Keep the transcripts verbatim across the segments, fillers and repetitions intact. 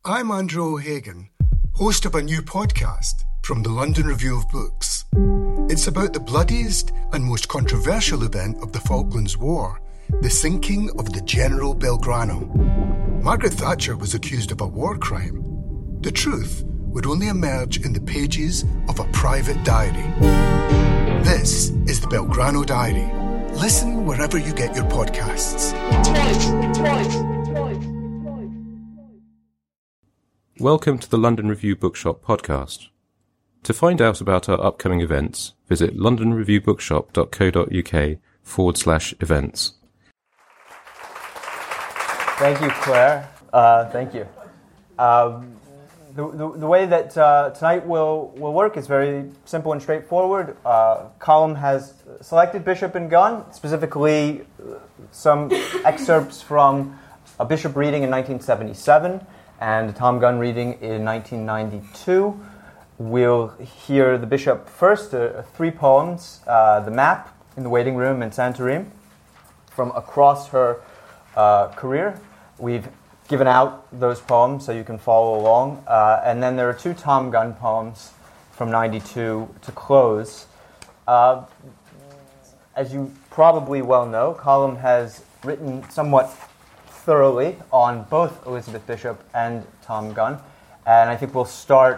I'm Andrew O'Hagan, host of a new podcast from the London Review of Books. It's about the bloodiest and most controversial event of the Falklands War, the sinking of the General Belgrano. Margaret Thatcher was accused of a war crime. The truth would only emerge in the pages of a private diary. This is the Belgrano Diary. Listen wherever you get your podcasts. Twice, twice, twice. Welcome to the London Review Bookshop podcast. To find out about our upcoming events, visit londonreviewbookshop.co.uk forward slash events. Thank you, Claire. Uh, thank you. Um, the, the, the way that uh, tonight will, will work is very simple and straightforward. Uh, Colm has selected Bishop and Gunn, specifically some excerpts from a Bishop reading in nineteen seventy-seven and a Tom Gunn reading in nineteen ninety-two. We'll hear the Bishop first, uh, three poems, uh, The Map, In the Waiting Room, and Santorim, from across her uh, career. We've given out those poems so you can follow along. Uh, and then there are two Tom Gunn poems from ninety-two to close. Uh, as you probably well know, Colm has written somewhat thoroughly on both Elizabeth Bishop and Tom Gunn. And I think we'll start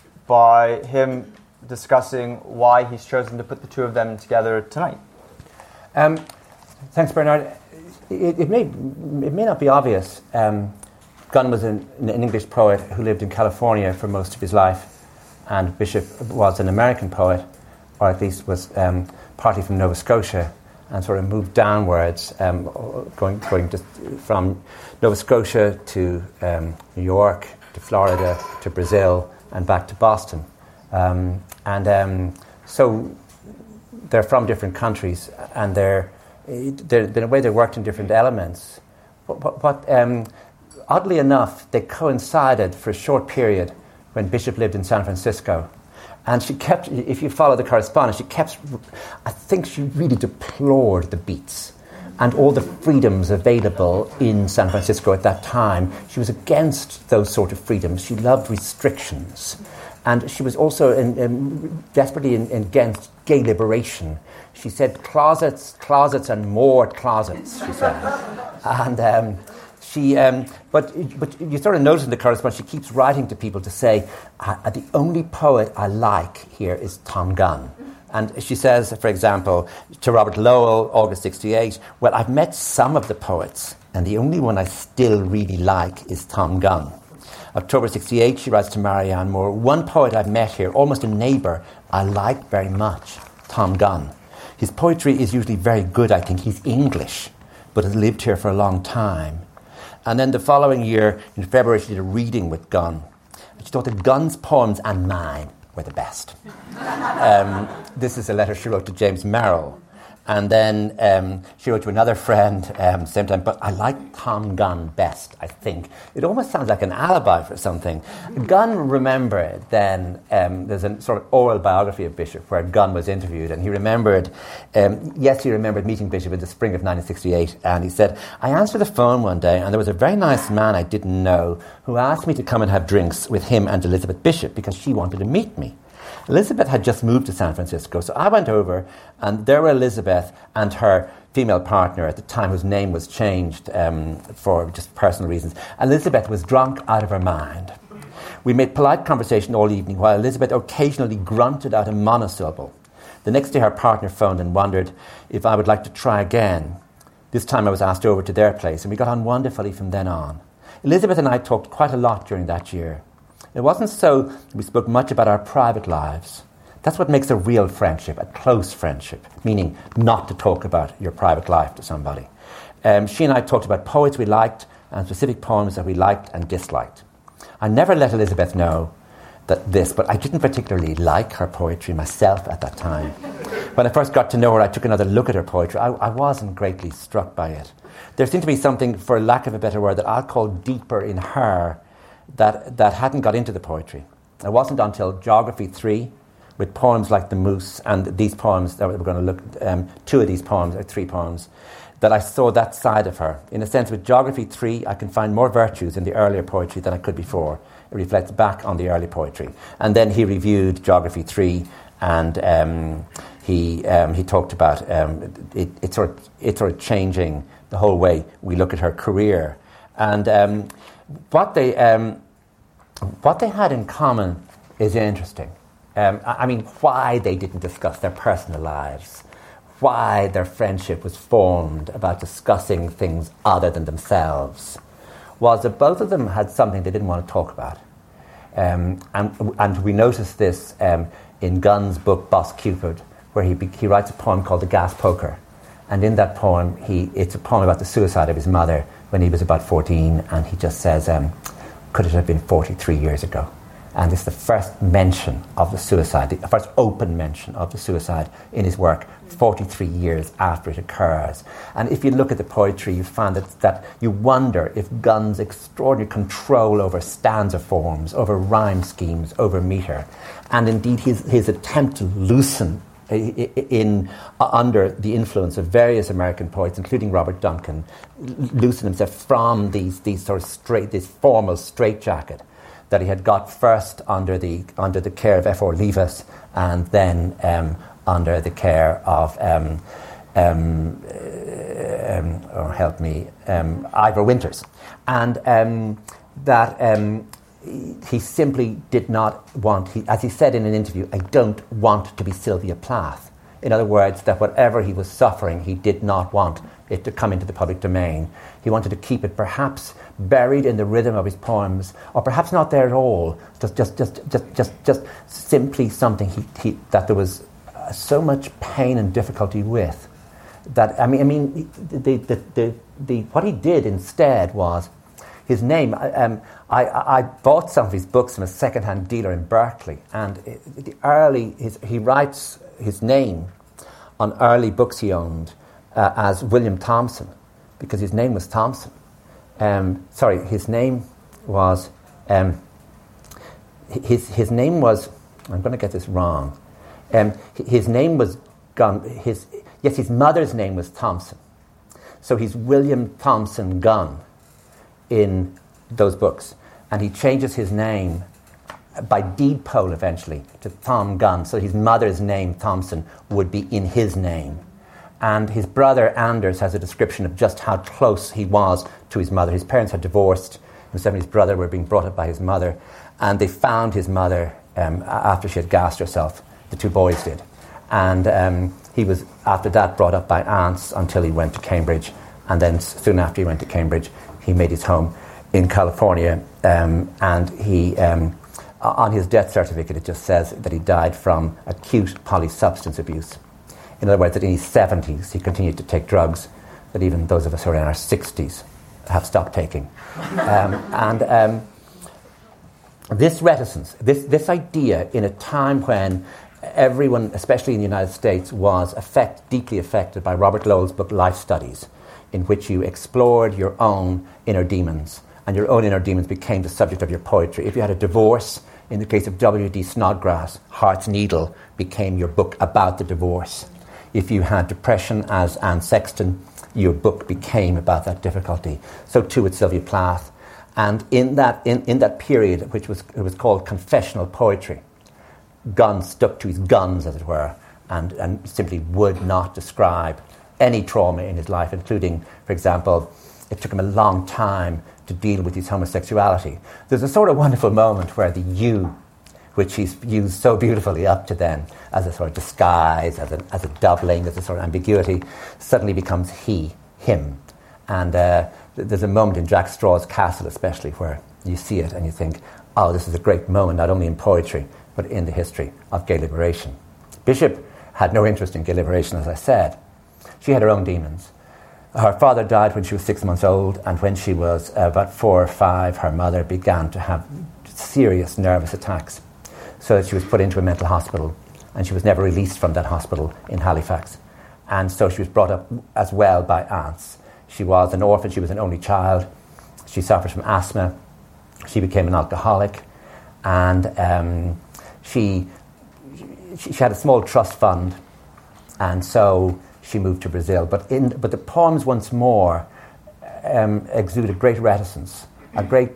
by him discussing why he's chosen to put the two of them together tonight. Um, thanks, Bernard. It, it may it may not be obvious. Um, Gunn was an, an English poet who lived in California for most of his life, and Bishop was an American poet, or at least was um, partly from Nova Scotia, and sort of moved downwards, um, going going just from Nova Scotia to um, New York, to Florida, to Brazil, and back to Boston. Um, and um, so they're from different countries, and they're, they're, in a way they worked in different elements. But, but, but um, oddly enough, they coincided for a short period when Bishop lived in San Francisco. And she kept, if you follow the correspondence, she kept, I think she really deplored the Beats and all the freedoms available in San Francisco at that time. She was against those sort of freedoms. She loved restrictions. And she was also in, in, desperately in, in against gay liberation. She said, closets, closets, and more closets, she said. and um, she, um, but, but you sort of notice in the correspondence, she keeps writing to people to say, uh, the only poet I like here is Tom Gunn. And she says, for example, to Robert Lowell, August sixty-eight, well, I've met some of the poets, and the only one I still really like is Tom Gunn. October sixty-eight, she writes to Marianne Moore, one poet I've met here, almost a neighbour, I like very much, Tom Gunn. His poetry is usually very good, I think. He's English, but has lived here for a long time. And then the following year, in February, she did a reading with Gunn. She thought that Gunn's poems and mine were the best. um, this is a letter she wrote to James Merrill. And then um, she wrote to another friend, um, same time, but I like Tom Gunn best, I think. It almost sounds like an alibi for something. Gunn remembered then, um, there's a sort of oral biography of Bishop where Gunn was interviewed, and he remembered, um, yes, he remembered meeting Bishop in the spring of nineteen sixty-eight, and he said, I answered the phone one day, and there was a very nice man I didn't know who asked me to come and have drinks with him and Elizabeth Bishop because she wanted to meet me. Elizabeth had just moved to San Francisco, so I went over, and there were Elizabeth and her female partner at the time, whose name was changed um, for just personal reasons. Elizabeth was drunk out of her mind. We made polite conversation all evening, while Elizabeth occasionally grunted out a monosyllable. The next day her partner phoned and wondered if I would like to try again. This time I was asked over to their place, and we got on wonderfully from then on. Elizabeth and I talked quite a lot during that year. It wasn't so that we spoke much about our private lives. That's what makes a real friendship, a close friendship, meaning not to talk about your private life to somebody. Um, she and I talked about poets we liked and specific poems that we liked and disliked. I never let Elizabeth know that this, but I didn't particularly like her poetry myself at that time. When I first got to know her, I took another look at her poetry. I, I wasn't greatly struck by it. There seemed to be something, for lack of a better word, that I'll call deeper in her that that hadn't got into the poetry. It wasn't until Geography three, with poems like The Moose and these poems that we're going to look, um, two of these poems, or three poems, that I saw that side of her. In a sense, with Geography three, I can find more virtues in the earlier poetry than I could before. It reflects back on the early poetry. And then he reviewed Geography three, and um, he um, he talked about um, it, it, sort of, it sort of changing the whole way we look at her career. And um, what they um, what they had in common is interesting. Um, I, I mean, why they didn't discuss their personal lives, why their friendship was formed about discussing things other than themselves, was that both of them had something they didn't want to talk about. Um, and, and we notice this um, in Gunn's book, Boss Cupid, where he, he writes a poem called The Gas Poker. And in that poem, he, it's a poem about the suicide of his mother when he was about fourteen, and he just says, um, could it have been forty-three years ago? And it's the first mention of the suicide, the first open mention of the suicide in his work, forty-three years after it occurs. And if you look at the poetry, you find that, that you wonder if Gunn's extraordinary control over stanza forms, over rhyme schemes, over metre, and indeed his, his attempt to loosen in uh, under the influence of various American poets, including Robert Duncan, loosen himself from these these sort of straight, this formal straitjacket that he had got first under the under the care of F R Leavis, and then um, under the care of um, um, um, or help me um, Ivor Winters, and um, that. Um, He simply did not want, he, as he said in an interview, I don't want to be Sylvia Plath. In other words, that whatever he was suffering, he did not want it to come into the public domain. He wanted to keep it perhaps buried in the rhythm of his poems, or perhaps not there at all, just just just just just, just simply something he, he, that there was uh, so much pain and difficulty with. That, I mean, I mean, the, the, the, the, what he did instead was, his name, um, I, I bought some of his books from a second-hand dealer in Berkeley, and the early his, he writes his name on early books he owned uh, as William Thompson, because his name was Thompson. Um, sorry, his name was um, his his name was. I'm going to get this wrong. Um, his name was Gunn. His yes, his mother's name was Thompson, so he's William Thompson Gunn in those books, and he changes his name by deed poll eventually to Thom Gunn, so his mother's name Thompson would be in his name. And his brother Anders has a description of just how close he was to his mother. His parents had divorced, himself and his brother were being brought up by his mother, and they found his mother um, after she had gassed herself. The two boys did, and um, he was after that brought up by aunts until he went to Cambridge, and then soon after he went to Cambridge he made his home in California, um, and he, um, on his death certificate, it just says that he died from acute polysubstance abuse. In other words, that in his seventies he continued to take drugs that even those of us who are in our sixties have stopped taking. Um, and um, this reticence, this, this idea in a time when everyone, especially in the United States, was affect, deeply affected by Robert Lowell's book Life Studies, in which you explored your own inner demons, and your own inner demons became the subject of your poetry. If you had a divorce, in the case of W D Snodgrass, Heart's Needle became your book about the divorce. If you had depression, as Anne Sexton, your book became about that difficulty. So too with Sylvia Plath. And in that in, in that period, which was it was called confessional poetry, Gunn stuck to his guns, as it were, and, and simply would not describe any trauma in his life, including, for example, it took him a long time to deal with his homosexuality. There's a sort of wonderful moment where the you, which he's used so beautifully up to then as a sort of disguise, as a, as a doubling, as a sort of ambiguity, suddenly becomes he, him. And uh, there's a moment in Jack Straw's Castle especially where you see it and you think, oh, this is a great moment, not only in poetry, but in the history of gay liberation. Bishop had no interest in gay liberation, as I said. She had her own demons. Her father died when she was six months old, and when she was uh, about four or five, her mother began to have serious nervous attacks, so that she was put into a mental hospital, and she was never released from that hospital in Halifax. And so she was brought up as well by aunts. She was an orphan, she was an only child. She suffered from asthma. She became an alcoholic, and um, she, she she had a small trust fund, and so she moved to Brazil. But in but the poems once more um, exude a great reticence, a great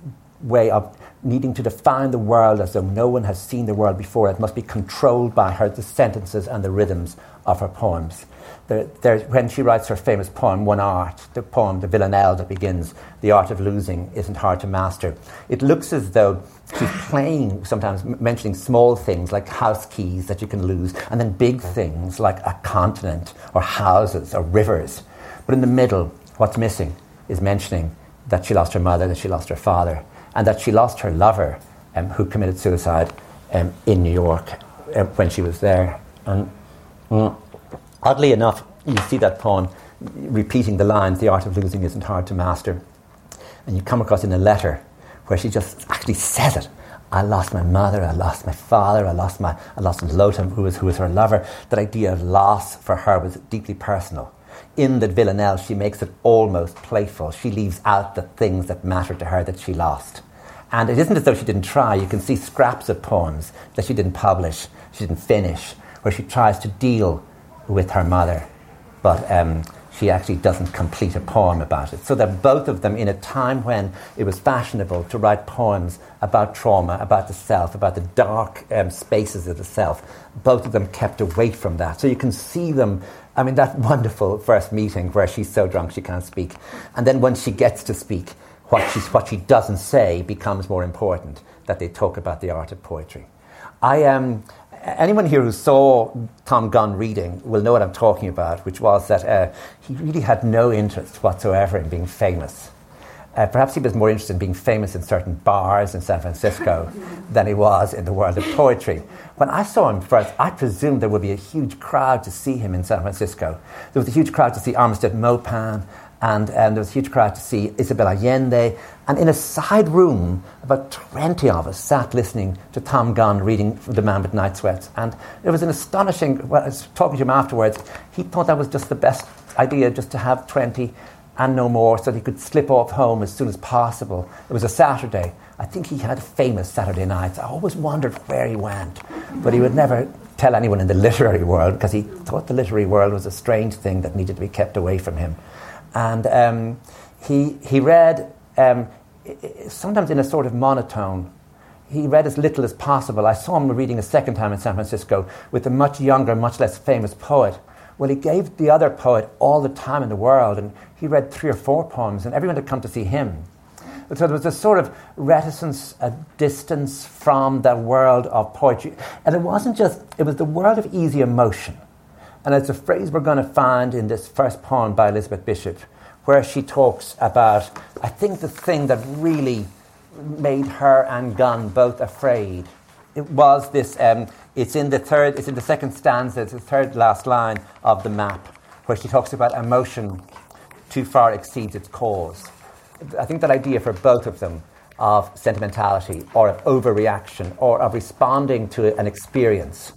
way of needing to define the world as though no one has seen the world before. It must be controlled by her, the sentences and the rhythms of her poems. There, there, when she writes her famous poem, One Art, the poem, the villanelle that begins, the art of losing isn't hard to master, it looks as though she's playing, sometimes m- mentioning small things like house keys that you can lose, and then big things like a continent or houses or rivers. But in the middle, what's missing is mentioning that she lost her mother, that she lost her father, and that she lost her lover, um, who committed suicide um, in New York uh, when she was there. And mm, oddly enough, you see that poem repeating the lines, the art of losing isn't hard to master. And you come across in a letter where she just actually says it. I lost my mother, I lost my father, I lost my, I lost Lotham, who was, who was her lover. That idea of loss for her was deeply personal. In the villanelle, she makes it almost playful. She leaves out the things that mattered to her that she lost. And it isn't as though she didn't try. You can see scraps of poems that she didn't publish, she didn't finish, where she tries to deal with her mother. But um, she actually doesn't complete a poem about it. So that both of them, in a time when it was fashionable to write poems about trauma, about the self, about the dark um, spaces of the self, both of them kept away from that. So you can see them, I mean, that wonderful first meeting where she's so drunk she can't speak. And then when she gets to speak, what, she's, what she doesn't say becomes more important, that they talk about the art of poetry. I um, anyone here who saw Tom Gunn reading will know what I'm talking about, which was that uh, he really had no interest whatsoever in being famous. Uh, perhaps he was more interested in being famous in certain bars in San Francisco than he was in the world of poetry. When I saw him first, I presumed there would be a huge crowd to see him in San Francisco. There was a huge crowd to see Armistead Maupin, and um, there was a huge crowd to see Isabel Allende. And in a side room, about twenty of us sat listening to Tom Gunn reading The Man with Night Sweats. And it was an astonishing, well, I was talking to him afterwards, he thought that was just the best idea, just to have twenty and no more, so that he could slip off home as soon as possible. It was a Saturday. I think he had famous Saturday nights. I always wondered where he went, but he would never tell anyone in the literary world, because he thought the literary world was a strange thing that needed to be kept away from him. And um, he he read, um, sometimes in a sort of monotone. He read as little as possible. I saw him reading a second time in San Francisco with a much younger, much less famous poet. Well, he gave the other poet all the time in the world, and he read three or four poems, and everyone had come to see him. So there was a sort of reticence, a distance from that world of poetry. And it wasn't just, it was the world of easy emotion. And it's a phrase we're going to find in this first poem by Elizabeth Bishop, where she talks about, I think, the thing that really made her and Gunn both afraid. It was this, um, it's in the third, it's in the second stanza, it's the third last line of the map, where she talks about emotion too far exceeds its cause. I think that idea for both of them of sentimentality or of overreaction or of responding to an experience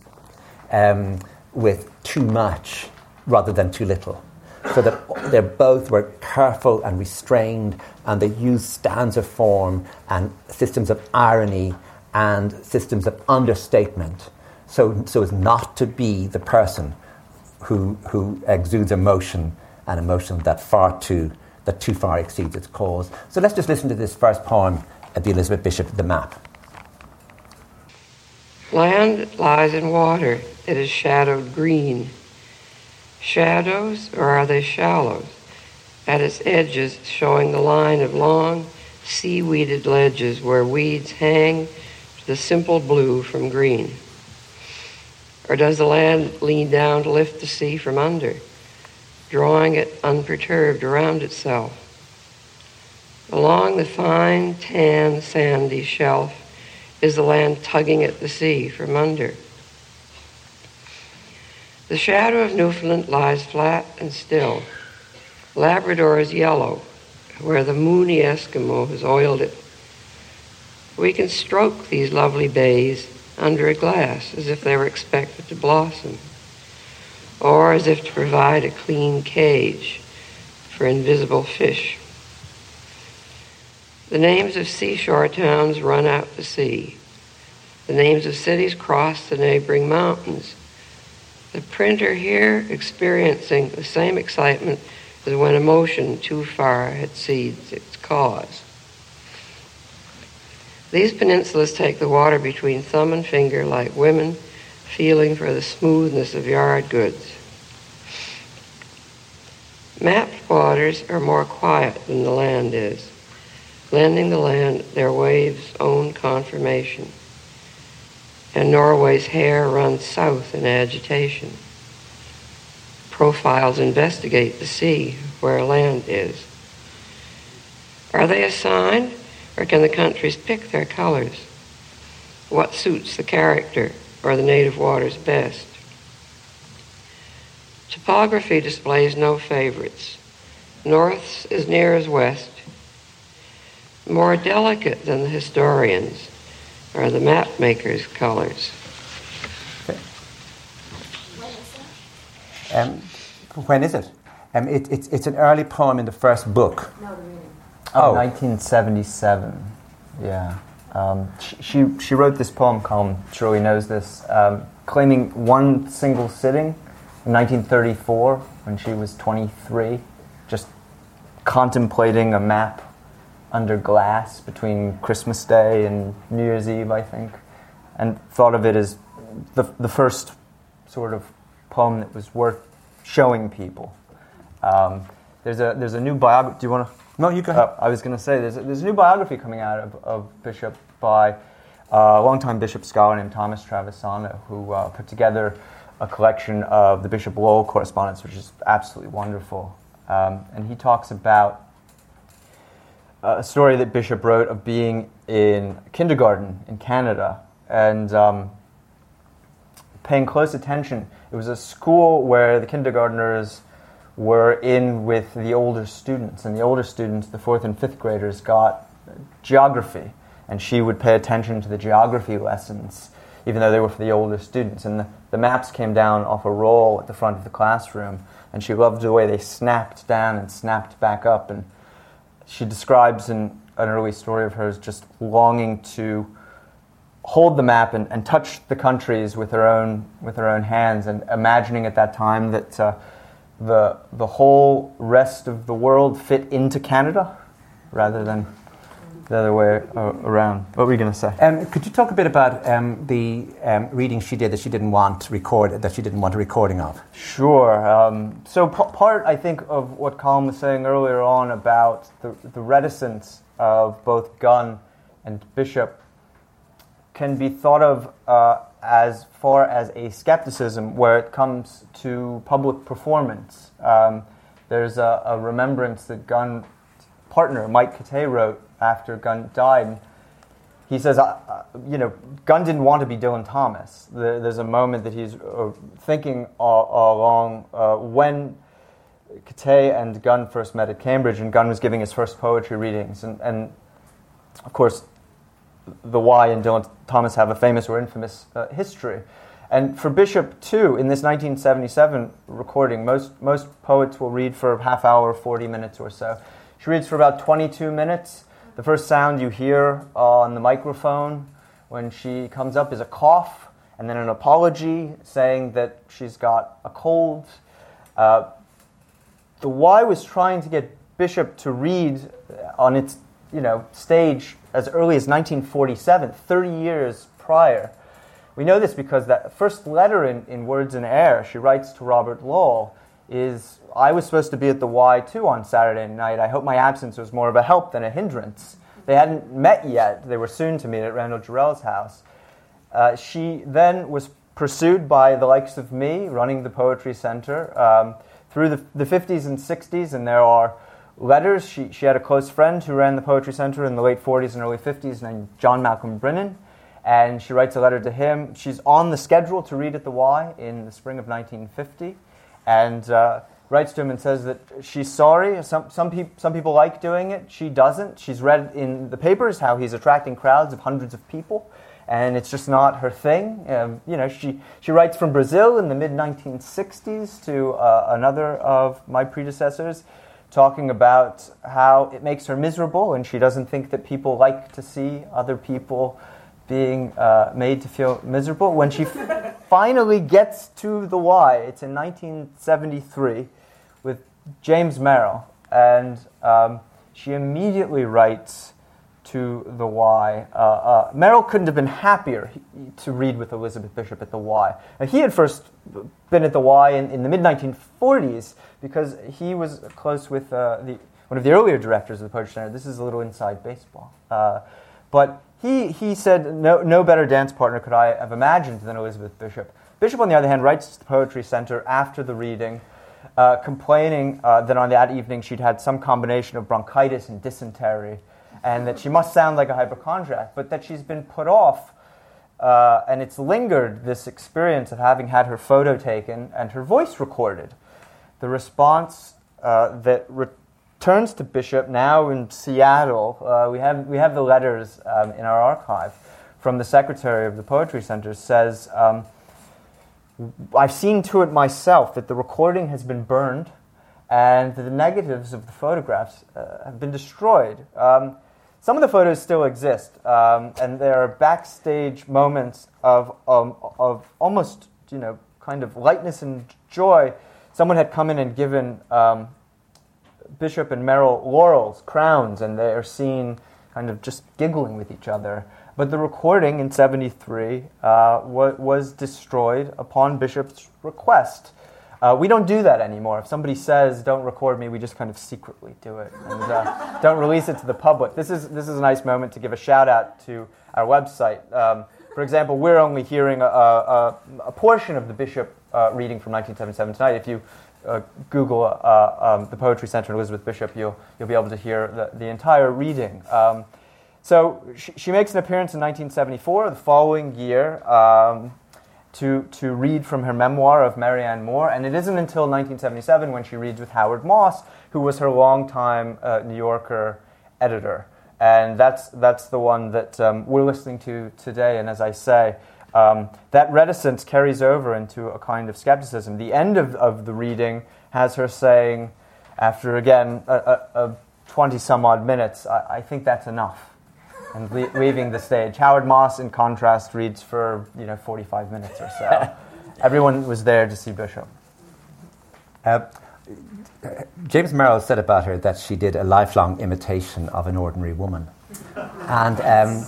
um, with too much rather than too little. So that they both were careful and restrained, and they used stanza form and systems of irony and systems of understatement, so so as not to be the person who who exudes emotion, and emotion that far too that too far exceeds its cause. So let's just listen to this first poem of the Elizabeth Bishop, The Map. Land lies in water. It is shadowed green. Shadows, or are they shallows? At its edges, showing the line of long, seaweeded ledges where weeds hang to the simple blue from green. Or does the land lean down to lift the sea from under, drawing it unperturbed around itself? Along the fine, tan, sandy shelf is the land tugging at the sea from under. The shadow of Newfoundland lies flat and still. Labrador is yellow, where the moony Eskimo has oiled it. We can stroke these lovely bays under a glass as if they were expected to blossom, or as if to provide a clean cage for invisible fish. The names of seashore towns run out to sea. The names of cities cross the neighboring mountains. The printer here experiencing the same excitement as when emotion too far exceeds its cause. These peninsulas take the water between thumb and finger like women feeling for the smoothness of yard goods. Mapped waters are more quiet than the land is, lending the land their waves' own conformation. And Norway's hair runs south in agitation. Profiles investigate the sea where land is. Are they assigned, or can the countries pick their colors? What suits the character or the native waters best? Topography displays no favorites. North's as near as west. More delicate than the historians are the map makers' colors. Um, when is it? Um, it it's, it's an early poem in the first book. No, the reading. Oh, oh. nineteen seventy-seven. Yeah. Um, she, she she wrote this poem, Colm surely knows this, um, claiming one single sitting in nineteen thirty-four when she was twenty-three, just contemplating a map under glass between Christmas Day and New Year's Eve, I think, and thought of it as the the first sort of poem that was worth showing people. Um, there's a there's a new biography. Do you want to? No, you go ahead. Uh, I was going to say there's a, there's a new biography coming out of, of Bishop by uh, a longtime Bishop scholar named Thomas Travisano, who uh, put together a collection of the Bishop Lowell correspondence, which is absolutely wonderful. Um, and he talks about a story that Bishop wrote of being in kindergarten in Canada and um, paying close attention. It was a school where the kindergartners were in with the older students, and the older students, the fourth and fifth graders, got geography, and she would pay attention to the geography lessons, even though they were for the older students. And the, the maps came down off a roll at the front of the classroom, and she loved the way they snapped down and snapped back up. And she describes in an early story of hers just longing to hold the map and, and touch the countries with her own with her own hands, and imagining at that time that uh, the the whole rest of the world fit into Canada rather than the other way uh, around. What were you going to say? Um, could you talk a bit about um, the um, reading she did that she didn't want record that she didn't want a recording of? Sure. Um, so p- part, I think, of what Colm was saying earlier on about the, the reticence of both Gunn and Bishop can be thought of uh, as far as a skepticism where it comes to public performance. Um, there's a, a remembrance that Gunn's partner, Mike Katay, wrote after Gunn died. He says, uh, you know, Gunn didn't want to be Dylan Thomas. There, there's a moment that he's uh, thinking all, all along uh, when Katay and Gunn first met at Cambridge, and Gunn was giving his first poetry readings. And, and of course, the Y and Dylan Thomas have a famous or infamous uh, history. And for Bishop, too, in this nineteen seventy-seven recording, most most poets will read for a half hour, forty minutes or so. She reads for about twenty-two minutes. The first sound you hear on the microphone when she comes up is a cough, and then an apology saying that she's got a cold. Uh, the Y was trying to get Bishop to read on its you know, stage as early as nineteen forty-seven, thirty years prior. We know this because that first letter in, in Words in Air she writes to Robert Lowell is, I was supposed to be at the Y too on Saturday night. I hope my absence was more of a help than a hindrance. They hadn't met yet. They were soon to meet at Randall Jarrell's house. Uh, she then was pursued by the likes of me, running the Poetry Center, um, through the, the fifties and sixties, and there are letters. She she had a close friend who ran the Poetry Center in the late forties and early fifties named John Malcolm Brennan, and she writes a letter to him. She's on the schedule to read at the Y in the spring of nineteen fifty, and uh, writes to him and says that she's sorry. Some some, peop- some people like doing it. She doesn't. She's read in the papers how he's attracting crowds of hundreds of people, and it's just not her thing. Um, you know, she, she writes from Brazil in the mid nineteen sixties to uh, another of my predecessors, talking about how it makes her miserable and she doesn't think that people like to see other people being uh, made to feel miserable. When she f- finally gets to the Y, it's in nineteen seventy-three with James Merrill, and um, she immediately writes to the Y. Uh, uh, Merrill couldn't have been happier to read with Elizabeth Bishop at the Y. Now, he had first been at the Y in, in the mid nineteen forties because he was close with uh, the one of the earlier directors of the Poetry Center. This is a little inside baseball. Uh, but he he said, no, no better dance partner could I have imagined than Elizabeth Bishop. Bishop, on the other hand, writes to the Poetry Center after the reading, uh, complaining uh, that on that evening she'd had some combination of bronchitis and dysentery, and that she must sound like a hypochondriac, but that she's been put off, uh, and it's lingered, this experience of having had her photo taken and her voice recorded. The response uh, that returns to Bishop now in Seattle, uh, we have we have the letters um, in our archive from the secretary of the Poetry Center, says, um, I've seen to it myself that the recording has been burned and the negatives of the photographs uh, have been destroyed. Um, Some of the photos still exist, um, and there are backstage moments of um, of almost, you know, kind of lightness and joy. Someone had come in and given um, Bishop and Merrill laurels, crowns, and they are seen kind of just giggling with each other. But the recording in seventy-three uh, wa- was destroyed upon Bishop's request. Uh, we don't do that anymore. If somebody says, don't record me, we just kind of secretly do it and uh, don't release it to the public. This is this is a nice moment to give a shout-out to our website. Um, for example, we're only hearing a, a, a portion of the Bishop uh, reading from nineteen seventy-seven tonight. If you uh, Google uh, um, the Poetry Center and Elizabeth Bishop, you'll, you'll be able to hear the, the entire reading. Um, so she, she makes an appearance in nineteen seventy-four, the following year, um, to to read from her memoir of Marianne Moore, and it isn't until nineteen seventy-seven when she reads with Howard Moss, who was her longtime uh, New Yorker editor, and that's that's the one that um, we're listening to today. And as I say, um, that reticence carries over into a kind of skepticism. The end of, of the reading has her saying, after again a, a, a twenty some odd minutes, I, I think that's enough, and le- leaving the stage. Howard Moss, in contrast, reads for you know forty-five minutes or so. Everyone was there to see Bishop. Uh, James Merrill said about her that she did a lifelong imitation of an ordinary woman, and um,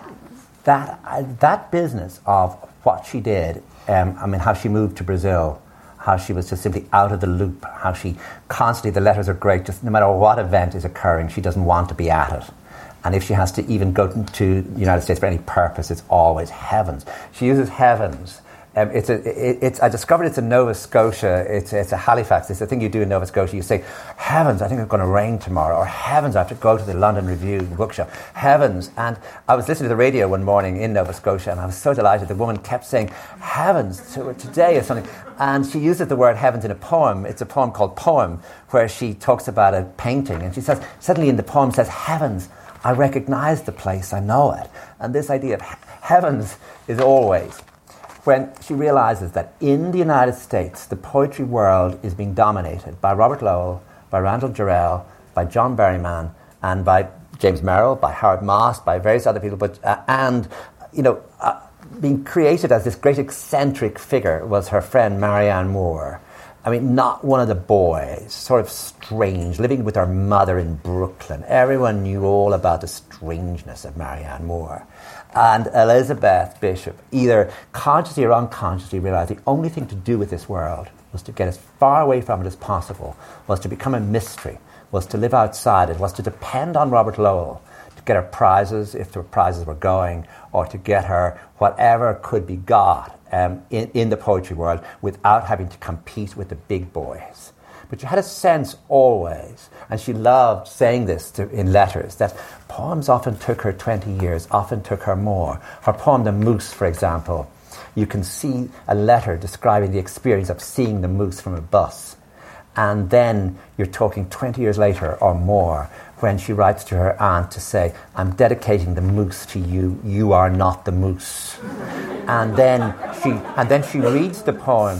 that uh, that business of what she did. Um, I mean, how she moved to Brazil, how she was just simply out of the loop, how she constantly, the letters are great. Just no matter what event is occurring, she doesn't want to be at it. And if she has to even go to the United States for any purpose, it's always heavens. She uses heavens. Um, it's a, it, it's. I discovered it's in Nova Scotia. It's it's a Halifax. It's a thing you do in Nova Scotia. You say, heavens, I think it's going to rain tomorrow. Or heavens, I have to go to the London Review bookshop. Heavens. And I was listening to the radio one morning in Nova Scotia, and I was so delighted. The woman kept saying, heavens, to, today or something. And she uses the word heavens in a poem. It's a poem called Poem, where she talks about a painting. And she says, suddenly in the poem says, heavens, I recognize the place, I know it. And this idea of he- heavens is always when she realizes that in the United States, the poetry world is being dominated by Robert Lowell, by Randall Jarrell, by John Berryman, and by James Merrill, by Howard Moss, by various other people, but uh, and, you know, uh, being created as this great eccentric figure was her friend Marianne Moore. I mean, not one of the boys, sort of strange, living with her mother in Brooklyn. Everyone knew all about the strangeness of Marianne Moore. And Elizabeth Bishop, either consciously or unconsciously, realized the only thing to do with this world was to get as far away from it as possible, was to become a mystery, was to live outside it, was to depend on Robert Lowell to get her prizes, if the prizes were going, or to get her whatever could be got um, in, in the poetry world without having to compete with the big boys. But she had a sense always, and she loved saying this to, in letters, that poems often took her twenty years, often took her more. Her poem, The Moose, for example, you can see a letter describing the experience of seeing the moose from a bus. And then you're talking twenty years later or more when she writes to her aunt to say, I'm dedicating the moose to you, you are not the moose. And then she and then she reads the poem,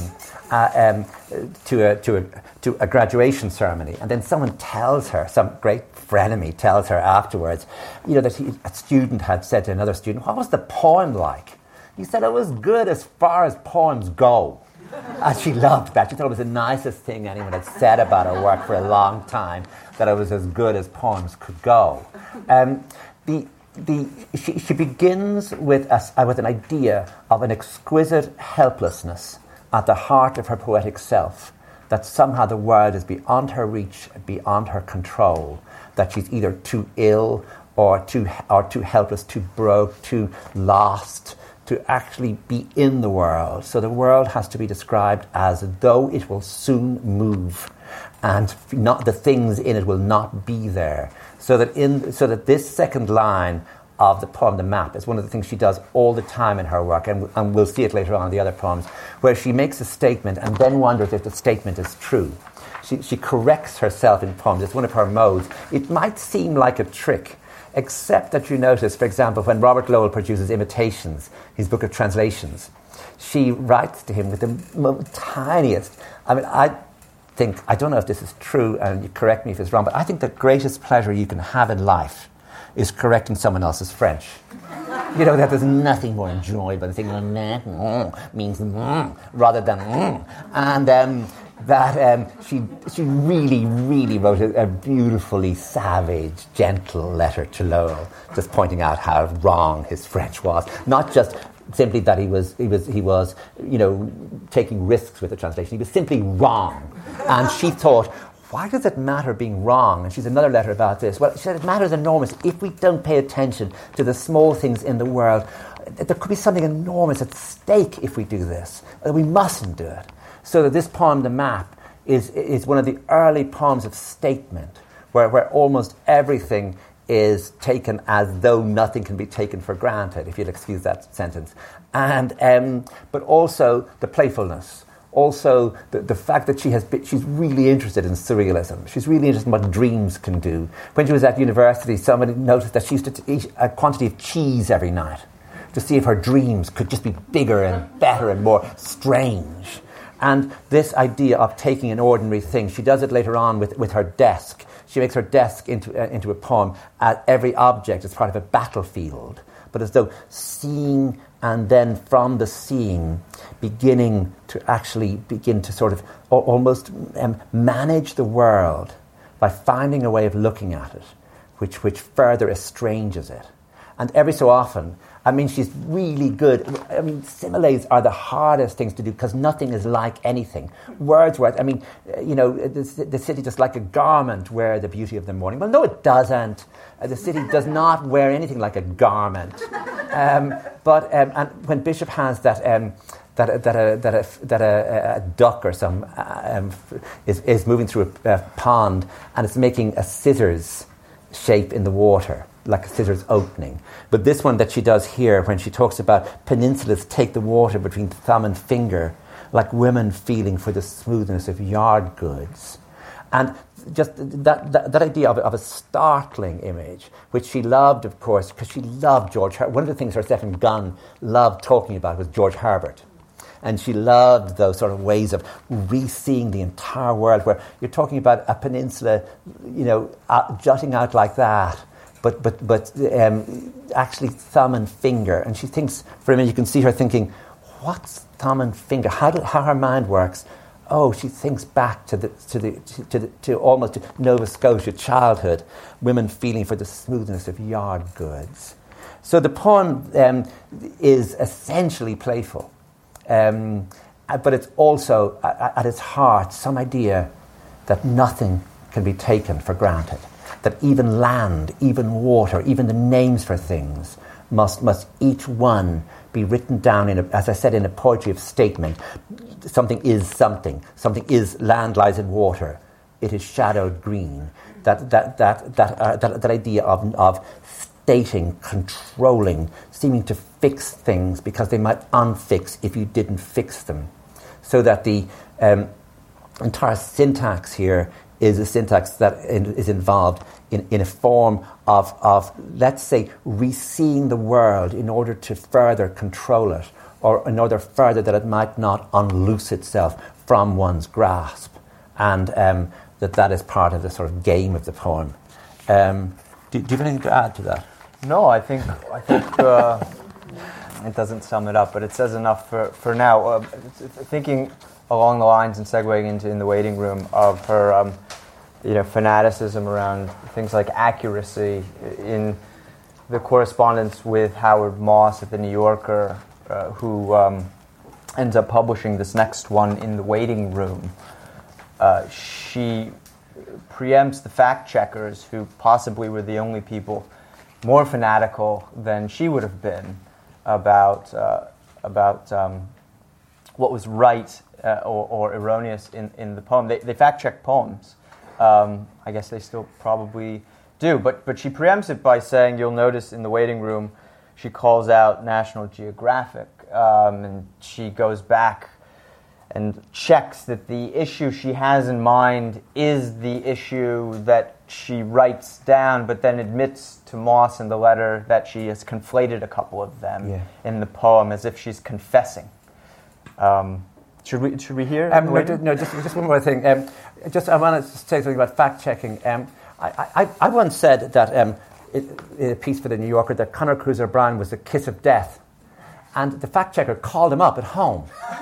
uh, um, to, a, to, a, to a graduation ceremony, and then someone tells her, some great frenemy tells her afterwards, you know, that he, a student had said to another student, what was the poem like? He said it was good as far as poems go. And she loved that. She thought it was the nicest thing anyone had said about her work for a long time, that it was as good as poems could go. Um, the, the, she, she begins with, a, uh, with an idea of an exquisite helplessness at the heart of her poetic self, that somehow the world is beyond her reach, beyond her control, that she's either too ill or too, or too helpless, too broke, too lost, to actually be in the world. So the world has to be described as though it will soon move, and not the things in it will not be there. So that in so that this second line of the poem, The Map, is one of the things she does all the time in her work, and, and we'll see it later on in the other poems, where she makes a statement and then wonders if the statement is true. She, she corrects herself in poems. It's one of her modes. It might seem like a trick, except that you notice, for example, when Robert Lowell produces Imitations, his book of translations, she writes to him with the most tiniest... I mean, I think, I don't know if this is true, and you correct me if it's wrong, but I think the greatest pleasure you can have in life is correcting someone else's French. You know, that there's nothing more enjoyable than thinking, mm, means mm, rather than mm. And um, that um, she she really, really wrote a, a beautifully savage, gentle letter to Lowell, just pointing out how wrong his French was. Not just simply that he was he was he was you know taking risks with the translation. He was simply wrong, and she thought, why does it matter being wrong? And she's another letter about this. Well, she said it matters enormous if we don't pay attention to the small things in the world. There could be something enormous at stake if we do this. We mustn't do it. So that this poem, The Map, is is one of the early poems of statement, where, where almost everything is taken as though nothing can be taken for granted, if you'll excuse that sentence. And um, but also the playfulness. Also, the, the fact that she has been, she's really interested in surrealism. She's really interested in what dreams can do. When she was at university, somebody noticed that she used to eat a quantity of cheese every night to see if her dreams could just be bigger and better and more strange. And this idea of taking an ordinary thing, she does it later on with, with her desk. She makes her desk into, uh, into a poem. At every object is part of a battlefield, but as though seeing and then from the seeing, beginning to actually begin to sort of o- almost um, manage the world by finding a way of looking at it, which which further estranges it. And every so often, I mean, she's really good. I mean, similes are the hardest things to do because nothing is like anything. Wordsworth, I mean, you know, the, the city just like a garment wear the beauty of the morning. Well, no, it doesn't. Uh, the city does not wear anything like a garment. Um, but um, and when Bishop has that um, that that a that a that a, a duck or some um, is is moving through a, a pond and it's making a scissors shape in the water, like a scissors opening. But this one that she does here, when she talks about peninsulas take the water between thumb and finger, like women feeling for the smoothness of yard goods. And just that that, that idea of, of a startling image, which she loved, of course, because she loved George Herbert. One of the things her Stephen Gunn loved talking about was George Herbert. And she loved those sort of ways of re-seeing the entire world, where you're talking about a peninsula, you know, uh, jutting out like that, but but but um, actually thumb and finger. And she thinks, for a minute, you can see her thinking, what's thumb and finger? How do, how her mind works? Oh, she thinks back to the to the to, to, the, to almost to Nova Scotia childhood, women feeling for the smoothness of yard goods. So the poem um, is essentially playful. Um, but it's also, at, at its heart, some idea that nothing can be taken for granted. That even land, even water, even the names for things must must each one be written down in, a, as I said, in a poetry of statement. Something is something. Something is land lies in water. It is shadowed green. That that that that uh, that, that idea of of stating, controlling, seeming to fix things because they might unfix if you didn't fix them. So that the um, entire syntax here is a syntax that in, is involved in, in a form of, of, let's say, re-seeing the world in order to further control it, or in order further that it might not unloose itself from one's grasp. And um, that that is part of the sort of game of the poem. Um, do, do you have anything to add to that? No, I think I think uh, it doesn't sum it up, but it says enough for, for now. Uh, thinking along the lines and segueing into In the Waiting Room of her, um, you know, fanaticism around things like accuracy in the correspondence with Howard Moss at the New Yorker, uh, who um, ends up publishing this next one, In the Waiting Room. Uh, she preempts the fact checkers, who possibly were the only people more fanatical than she would have been about uh, about um, what was right uh, or, or erroneous in, in the poem. They, they fact-check poems. Um, I guess they still probably do. But, but she preempts it by saying, you'll notice in The Waiting Room, she calls out National Geographic, um, and she goes back and checks that the issue she has in mind is the issue that she writes down, but then admits to Moss in the letter that she has conflated a couple of them yeah. in the poem, as if she's confessing. Um, should we should we hear? Um, no, no, just just one more thing. Um, just I want to say something about fact checking. Um, I, I I once said that um, it, in a piece for the New Yorker that Conor Cruiser Brown was the kiss of death, and the fact checker called him up at home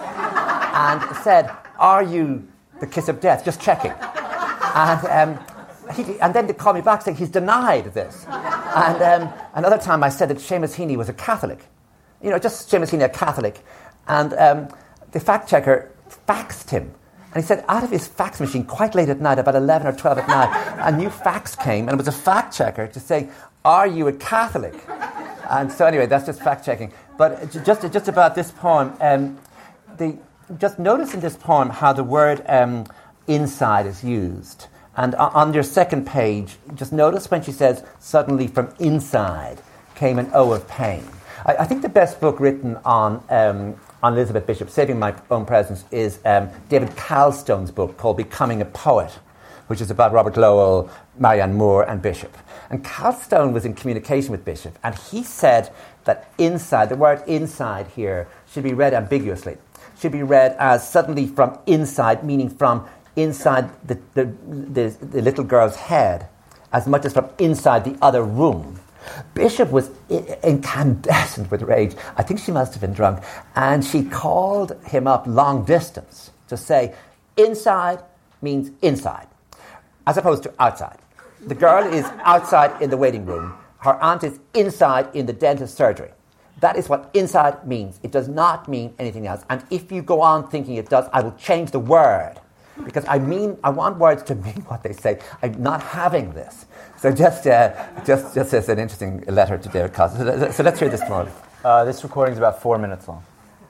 and said, "Are you the kiss of death? Just checking." And um, he, and then they called me back saying he's denied this. And um, another time I said that Seamus Heaney was a Catholic. You know, just Seamus Heaney, a Catholic. And um, the fact checker faxed him. And he said out of his fax machine, quite late at night, about eleven or twelve at night, a new fax came, and it was a fact checker to say, "Are you a Catholic?" And so anyway, that's just fact checking. But just just about this poem, um, the just notice in this poem how the word um, inside is used. And on your second page, just notice when she says, suddenly from inside came an O of pain. I, I think the best book written on um, on Elizabeth Bishop, Saving My Own Presence, is um, David Calstone's book called Becoming a Poet, which is about Robert Lowell, Marianne Moore, and Bishop. And Calstone was in communication with Bishop, and he said that inside, the word inside here, should be read ambiguously. Should be read as suddenly from inside, meaning from inside the, the, the, the little girl's head, as much as from inside the other room. Bishop was incandescent with rage. I think she must have been drunk. And she called him up long distance to say, inside means inside, as opposed to outside. The girl is outside in the waiting room. Her aunt is inside in the dentist's surgery. That is what inside means. It does not mean anything else. And if you go on thinking it does, I will change the word. Because I mean, I want words to mean what they say. I'm not having this. So just, uh, just, just as an interesting letter to David Calstone. So, so let's hear this more. Uh, this recording is about four minutes long.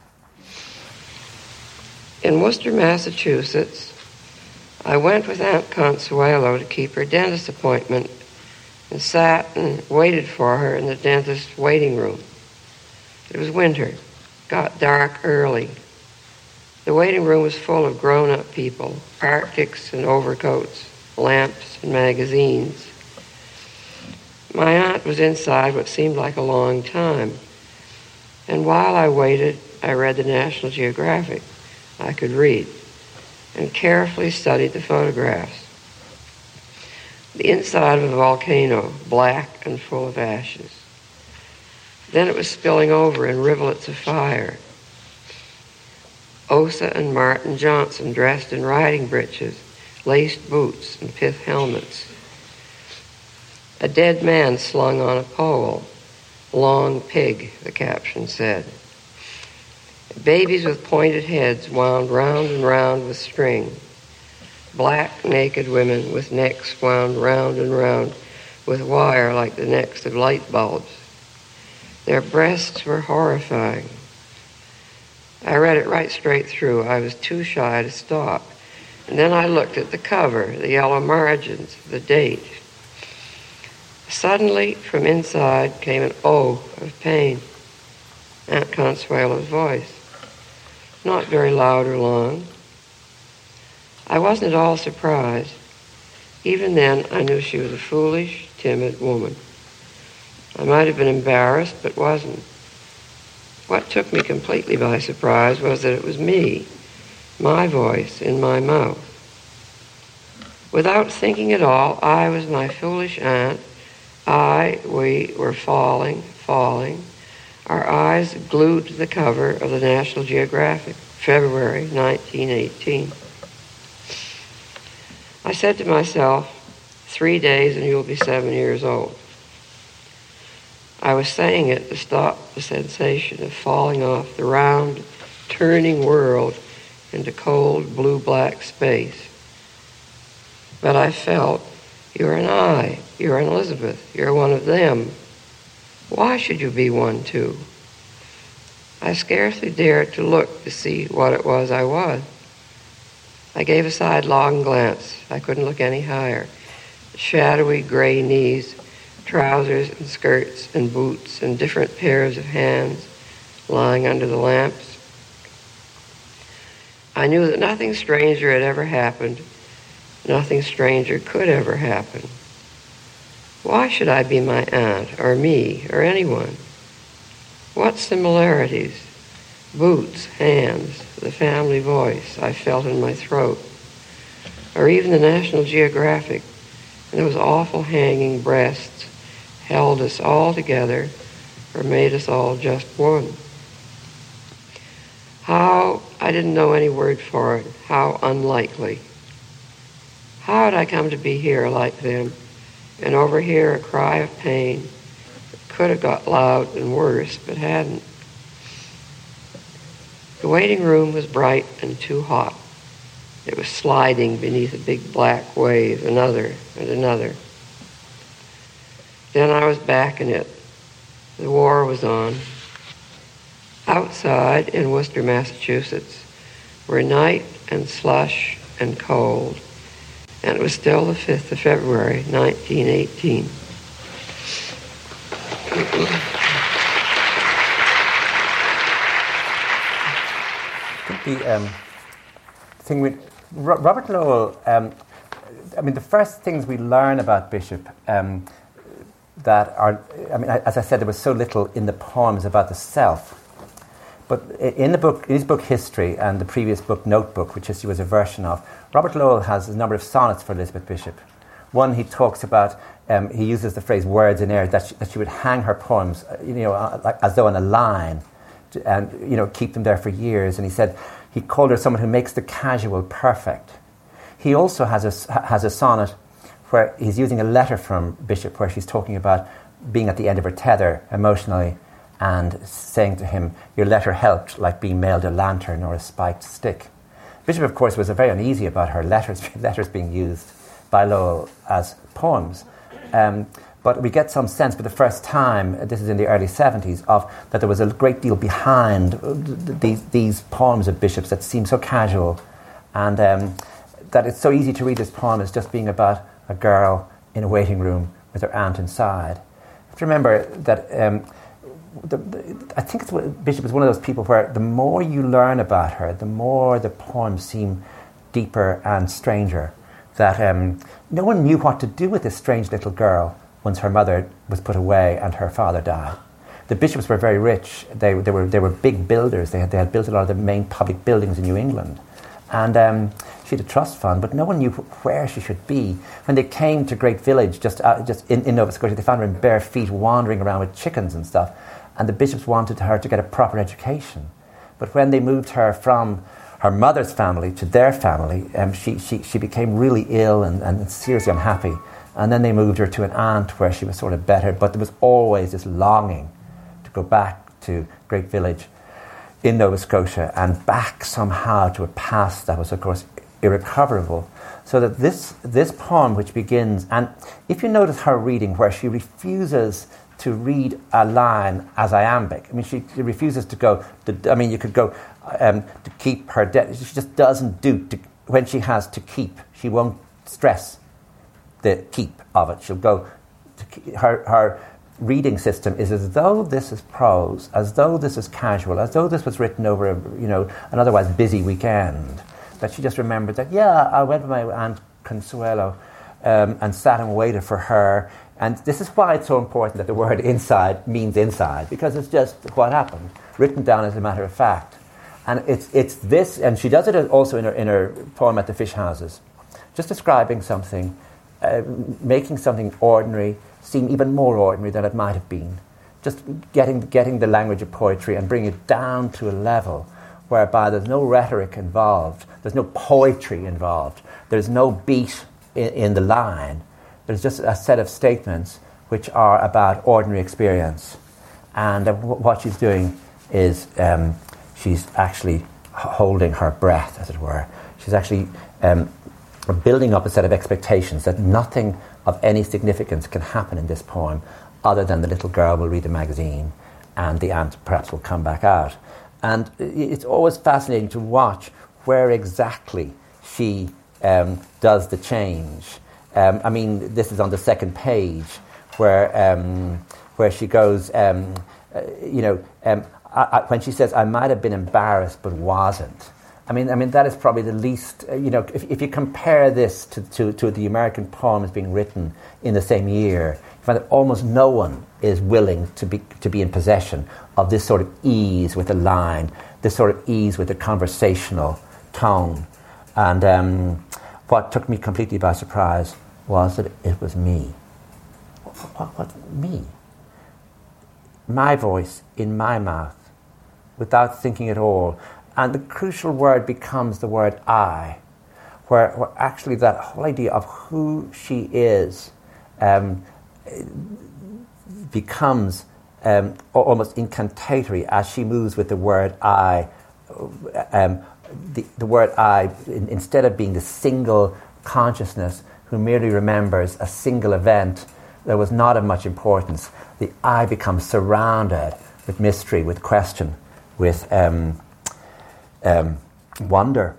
In Worcester, Massachusetts, I went with Aunt Consuelo to keep her dentist appointment and sat and waited for her in the dentist's waiting room. It was winter. Got dark early. The waiting room was full of grown-up people, Arctics and overcoats, lamps and magazines. My aunt was inside what seemed like a long time. And while I waited, I read the National Geographic. I could read, and carefully studied the photographs. The inside of a volcano, black and full of ashes. Then it was spilling over in rivulets of fire. Osa and Martin Johnson dressed in riding breeches, laced boots, and pith helmets. A dead man slung on a pole. Long pig, the caption said. Babies with pointed heads wound round and round with string. Black, naked women with necks wound round and round with wire like the necks of light bulbs. Their breasts were horrifying. I read it right straight through. I was too shy to stop. And then I looked at the cover, the yellow margins, the date. Suddenly, from inside, came an O of pain. Aunt Consuelo's voice. Not very loud or long. I wasn't at all surprised. Even then, I knew she was a foolish, timid woman. I might have been embarrassed, but wasn't. What took me completely by surprise was that it was me, my voice in my mouth. Without thinking at all, I was my foolish aunt. I, we were falling, falling, our eyes glued to the cover of the National Geographic, February nineteen eighteen. I said to myself, three days and you'll be seven years old. I was saying it to stop the sensation of falling off the round, turning world into cold, blue-black space. But I felt, you're an I, you're an Elizabeth, you're one of them. Why should you be one too? I scarcely dared to look to see what it was I was. I gave a sidelong glance. I couldn't look any higher. Shadowy gray knees, trousers and skirts and boots and different pairs of hands lying under the lamps. I knew that nothing stranger had ever happened. Nothing stranger could ever happen. Why should I be my aunt, or me, or anyone? What similarities? Boots, hands, the family voice I felt in my throat, or even the National Geographic, and those awful hanging breasts held us all together or made us all just one. How, I didn't know any word for it, how unlikely. How had I come to be here like them and overhear a cry of pain that could have got loud and worse but hadn't? The waiting room was bright and too hot. It was sliding beneath a big black wave, another and another. Then I was back in it. The war was on. Outside in Worcester, Massachusetts, were night and slush and cold, and it was still the fifth of February, nineteen eighteen. I think the um, thing with Ro- Robert Lowell, um, I mean, the first things we learn about Bishop um, that are, I mean, as I said, there was so little in the poems about the self. But in the book, in his book History and the previous book Notebook, which History was a version of, Robert Lowell has a number of sonnets for Elizabeth Bishop. One, he talks about, um, he uses the phrase words in air, that she, that she would hang her poems, you know, uh, like, as though on a line, to, and, you know, keep them there for years. And he said he called her someone who makes the casual perfect. He also has a, has a sonnet where he's using a letter from Bishop where she's talking about being at the end of her tether emotionally, and saying to him, your letter helped like being mailed a lantern or a spiked stick. Bishop, of course, was very uneasy about her letters letters being used by Lowell as poems. Um, but we get some sense for the first time, this is in the early seventies, of that there was a great deal behind these, these poems of Bishop's that seem so casual, and um, that it's so easy to read this poem as just being about a girl in a waiting room with her aunt inside. You have to remember that um, The, the, I think it's what, Bishop is one of those people where the more you learn about her, the more the poems seem deeper and stranger. That um, no one knew what to do with this strange little girl once her mother was put away and her father died. The Bishops were very rich. They, they were they were big builders. They had they had built a lot of the main public buildings in New England, and um, she had a trust fund, but no one knew where she should be. When they came to Great Village, just uh, just in, in Nova Scotia, they found her in bare feet, wandering around with chickens and stuff. And the Bishops wanted her to get a proper education. But when they moved her from her mother's family to their family, um, she, she, she became really ill and, and seriously unhappy. And then they moved her to an aunt where she was sort of better. But there was always this longing to go back to Great Village in Nova Scotia and back somehow to a past that was, of course, irrecoverable. So that this, this poem, which begins, and if you notice her reading where she refuses to read a line as iambic. I mean, she, she refuses to go, to, I mean, you could go um, to keep her debt. She just doesn't do, to, when she has to keep, she won't stress the keep of it. She'll go, to keep, her, her reading system is as though this is prose, as though this is casual, as though this was written over, a, you know, an otherwise busy weekend. That she just remembered that, yeah, I went with my Aunt Consuelo um, and sat and waited for her. And this is why it's so important that the word inside means inside, because it's just what happened, written down as a matter of fact. And it's it's this, and she does it also in her, in her poem At the Fish Houses, just describing something, uh, making something ordinary seem even more ordinary than it might have been. Just getting getting the language of poetry and bringing it down to a level whereby there's no rhetoric involved, there's no poetry involved, there's no beat in, in the line. There's just a set of statements which are about ordinary experience. And uh, w- what she's doing is um, she's actually h- holding her breath, as it were. She's actually um, building up a set of expectations that nothing of any significance can happen in this poem other than the little girl will read the magazine and the aunt perhaps will come back out. And it's always fascinating to watch where exactly she um, does the change. Um, I mean, this is on the second page where um, where she goes, um, uh, you know, um, I, I, when she says, "I might have been embarrassed, but wasn't." I mean, I mean that is probably the least. Uh, you know, if, if you compare this to, to, to the American poems being written in the same year, you find that almost no one is willing to be to be in possession of this sort of ease with the line, this sort of ease with the conversational tone. And um, what took me completely by surprise was that it was me. What, what, me? My voice in my mouth, without thinking at all. And the crucial word becomes the word I, where, where actually that whole idea of who she is um, becomes um, almost incantatory as she moves with the word I. Um, the, the word I, in, instead of being the single consciousness who merely remembers a single event that was not of much importance, the I becomes surrounded with mystery, with question, with um, um, wonder.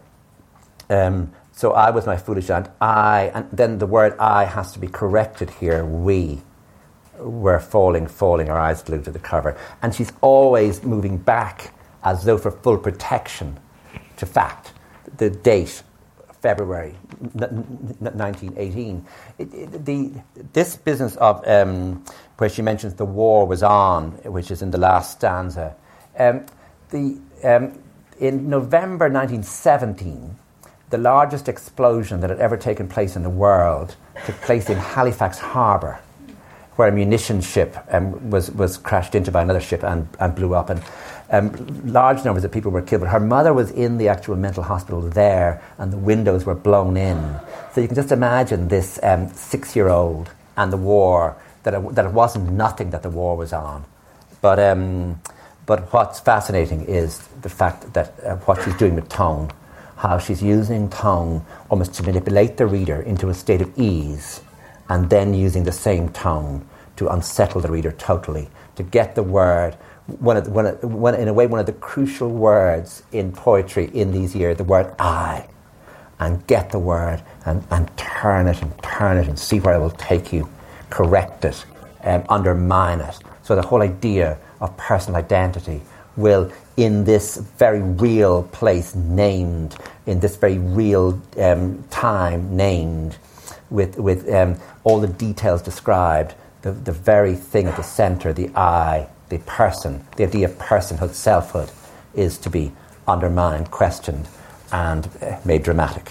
Um, so I was my foolish aunt. I, and then the word I has to be corrected here. We were falling, falling, our eyes glued to the cover. And she's always moving back as though for full protection to fact. The date, February nineteen eighteen. It, it, the, this business of um, where she mentions the war was on, which is in the last stanza. Um, the um, in November nineteen seventeen, the largest explosion that had ever taken place in the world took place in Halifax Harbour, where a munition ship um, was was crashed into by another ship and, and blew up, and um, large numbers of people were killed. But her mother was in the actual mental hospital there, and the windows were blown in. So you can just imagine this um, six-year-old and the war, that it, that it wasn't nothing that the war was on. But um, but what's fascinating is the fact that uh, what she's doing with tone, how she's using tone almost to manipulate the reader into a state of ease, and then using the same tone to unsettle the reader totally, to get the word, one of the, one of, one, in a way, one of the crucial words in poetry in these years, the word I, and get the word and, and turn it and turn it and see where it will take you, correct it, um, undermine it. So the whole idea of personal identity will, in this very real place named, in this very real um, time named, with with um, all the details described, the, the very thing at the centre, the I, the person, the idea of personhood, selfhood, is to be undermined, questioned, and uh, made dramatic.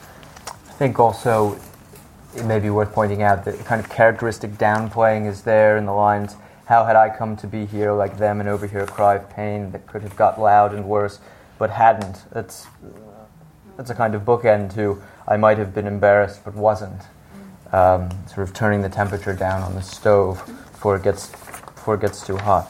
I think also it may be worth pointing out that kind of characteristic downplaying is there in the lines, how had I come to be here like them and overhear a cry of pain that could have got loud and worse, but hadn't. That's, that's a kind of bookend to I might have been embarrassed but wasn't. Um, sort of turning the temperature down on the stove before it gets before it gets too hot.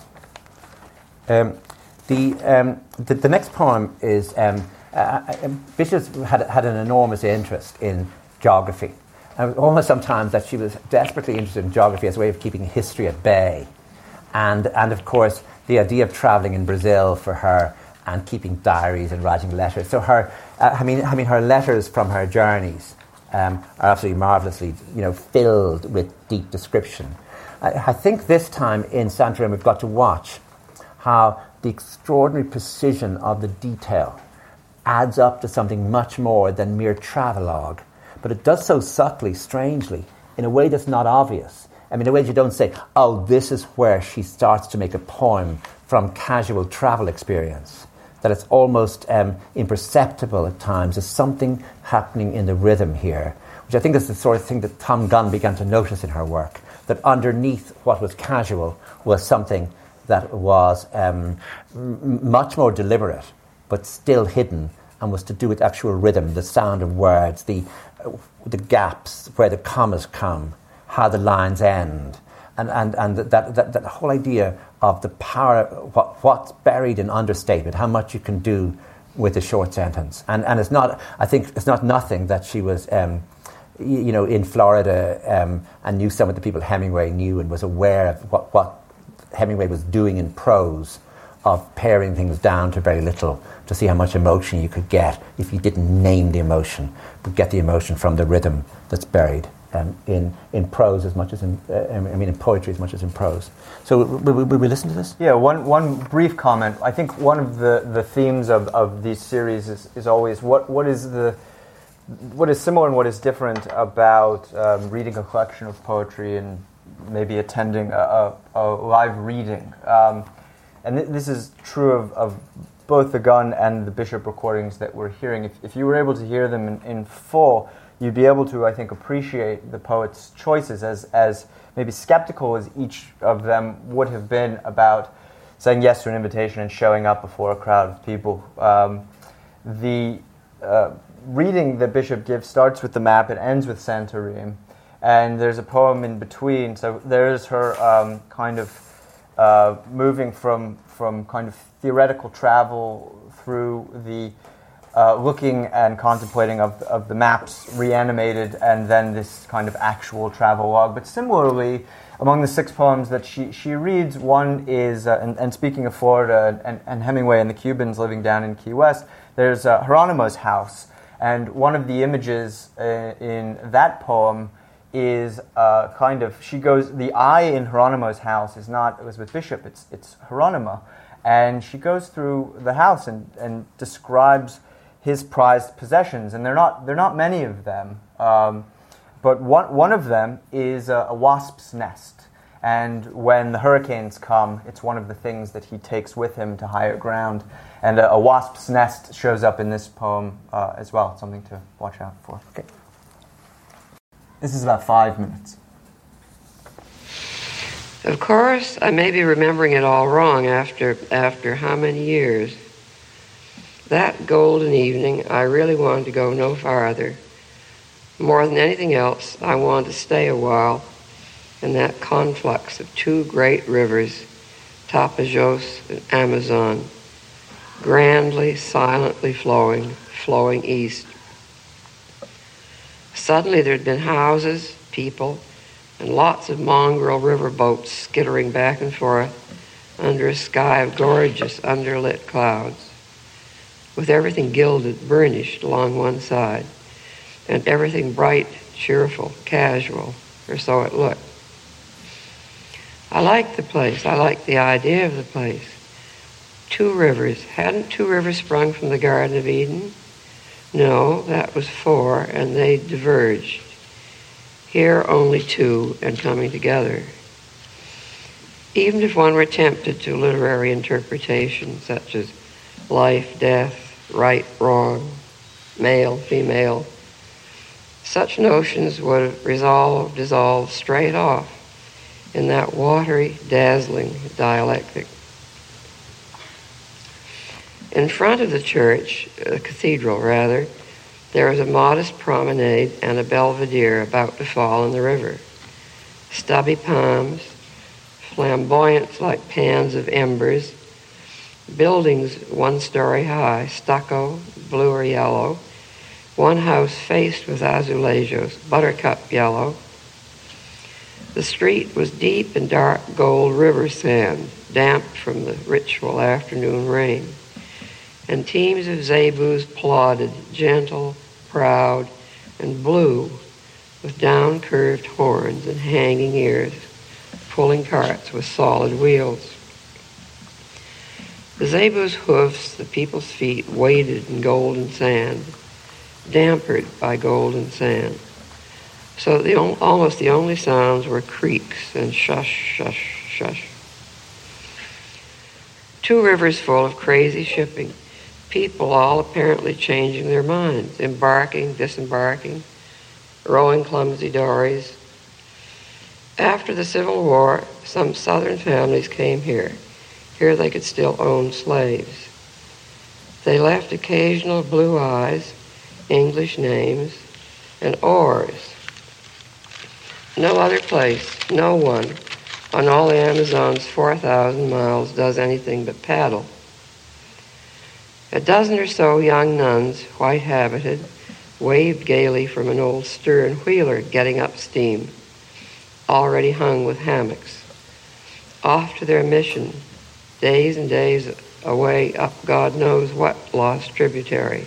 Um, the, um, the the next poem is um, uh, Bishop had had an enormous interest in geography. And it was almost sometimes that she was desperately interested in geography as a way of keeping history at bay, and and of course the idea of travelling in Brazil for her and keeping diaries and writing letters. So her, uh, I mean, I mean her letters from her journeys um, are absolutely marvellously, you know, filled with deep description. I, I think this time in Santarém we've got to watch how the extraordinary precision of the detail adds up to something much more than mere travelogue, but it does so subtly, strangely, in a way that's not obvious. I mean, in a way you don't say, oh, this is where she starts to make a poem from casual travel experience. That it's almost um, imperceptible at times. There's something happening in the rhythm here, which I think is the sort of thing that Tom Gunn began to notice in her work, that underneath what was casual was something that was um, m- much more deliberate, but still hidden, and was to do with actual rhythm, the sound of words, the uh, the gaps, where the commas come, how the lines end, and and, and that, that, that whole idea of the power, what, what's buried in understatement, how much you can do with a short sentence. And and it's not, I think, it's not nothing that she was, um, you, you know, in Florida um, and knew some of the people Hemingway knew and was aware of what, what Hemingway was doing in prose, of paring things down to very little to see how much emotion you could get if you didn't name the emotion, but get the emotion from the rhythm that's buried um, in in prose as much as in uh, I mean in poetry as much as in prose. So will, will, will we listen to this? Yeah, one one brief comment. I think one of the, the themes of, of these series is, is always what what is the what is similar and what is different about um, reading a collection of poetry and maybe attending a, a, a live reading. Um, and th- this is true of, of both the Gunn and the Bishop recordings that we're hearing. If, if you were able to hear them in, in full, you'd be able to, I think, appreciate the poet's choices as, as maybe skeptical as each of them would have been about saying yes to an invitation and showing up before a crowd of people. Um, the uh, reading that Bishop gives starts with the map, it ends with Santorim, and there's a poem in between. So there's her um, kind of uh, moving from from kind of theoretical travel through the uh, looking and contemplating of, of the maps reanimated, and then this kind of actual travel log. But similarly, among the six poems that she, she reads, one is, uh, and, and speaking of Florida and, and Hemingway and the Cubans living down in Key West, there's uh, Geronimo's house. And one of the images uh, in that poem is uh, kind of, she goes, the I in Geronimo's house is not Elizabeth Bishop, it's it's Geronimo. And she goes through the house and, and describes his prized possessions. And they're not they're not many of them. Um, but one, one of them is a, a wasp's nest. And when the hurricanes come, it's one of the things that he takes with him to higher ground. And a, a wasp's nest shows up in this poem uh, as well. Something to watch out for. Okay. This is about five minutes. Of course, I may be remembering it all wrong after after how many years. That golden evening, I really wanted to go no farther. More than anything else, I wanted to stay a while in that conflux of two great rivers, Tapajos and Amazon, grandly, silently flowing, flowing east. Suddenly there'd been houses, people, and lots of mongrel river boats skittering back and forth under a sky of gorgeous underlit clouds, with everything gilded, burnished along one side, and everything bright, cheerful, casual, or so it looked. I liked the place. I liked the idea of the place. Two rivers. Hadn't two rivers sprung from the Garden of Eden? No, that was four, and they diverged. Here only two, and coming together. Even if one were tempted to literary interpretation, such as life, death, right, wrong, male, female, such notions would resolve, dissolve straight off in that watery, dazzling dialectic. In front of the church, a cathedral rather, there is a modest promenade and a belvedere about to fall in the river. Stubby palms, flamboyant like pans of embers, buildings one story high, stucco, blue or yellow, one house faced with azulejos, buttercup yellow. The street was deep in dark gold river sand, damp from the ritual afternoon rain. And teams of zebus plodded, gentle, proud, and blue, with down-curved horns and hanging ears, pulling carts with solid wheels. The zebus' hoofs, the people's feet, waded in golden sand, dampered by golden sand. So the on, almost the only sounds were creaks and shush, shush, shush. Two rivers full of crazy shipping, people all apparently changing their minds, embarking, disembarking, rowing clumsy dories. After the Civil War, some Southern families came here. Here they could still own slaves. They left occasional blue eyes, English names, and oars. No other place, no one, on all the Amazon's four thousand miles does anything but paddle. A dozen or so young nuns, white-habited, waved gaily from an old stern wheeler getting up steam, already hung with hammocks. Off to their mission, days and days away up God knows what lost tributary.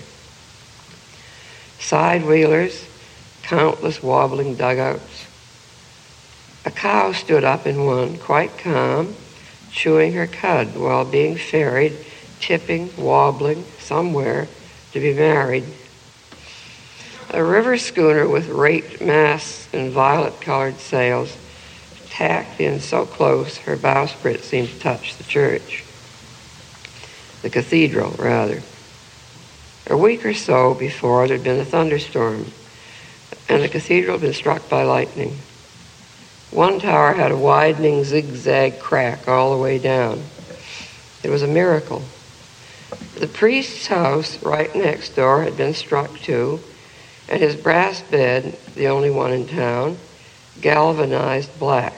Side wheelers, countless wobbling dugouts. A cow stood up in one, quite calm, chewing her cud while being ferried, tipping, wobbling, somewhere to be married. A river schooner with raped masts and violet-colored sails tacked in so close her bowsprit seemed to touch the church. The cathedral, rather. A week or so before, there'd been a thunderstorm, and the cathedral had been struck by lightning. One tower had a widening zigzag crack all the way down. It was a miracle. The priest's house right next door had been struck too, and his brass bed, the only one in town, galvanized black.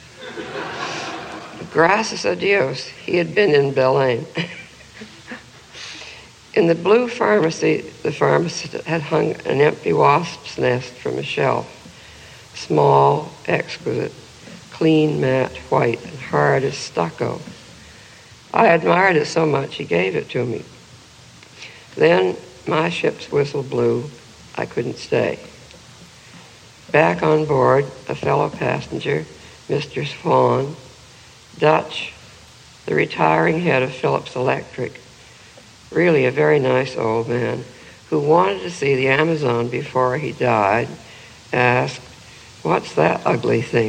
Gracias a Dios, he had been in Belém. In the blue pharmacy, the pharmacist had hung an empty wasp's nest from a shelf. Small, exquisite, clean matte white and hard as stucco. I admired it so much he gave it to me. Then my ship's whistle blew. I couldn't stay. Back on board, a fellow passenger, Mister Swan, Dutch, the retiring head of Phillips Electric, really a very nice old man, who wanted to see the Amazon before he died, asked, "What's that ugly thing?"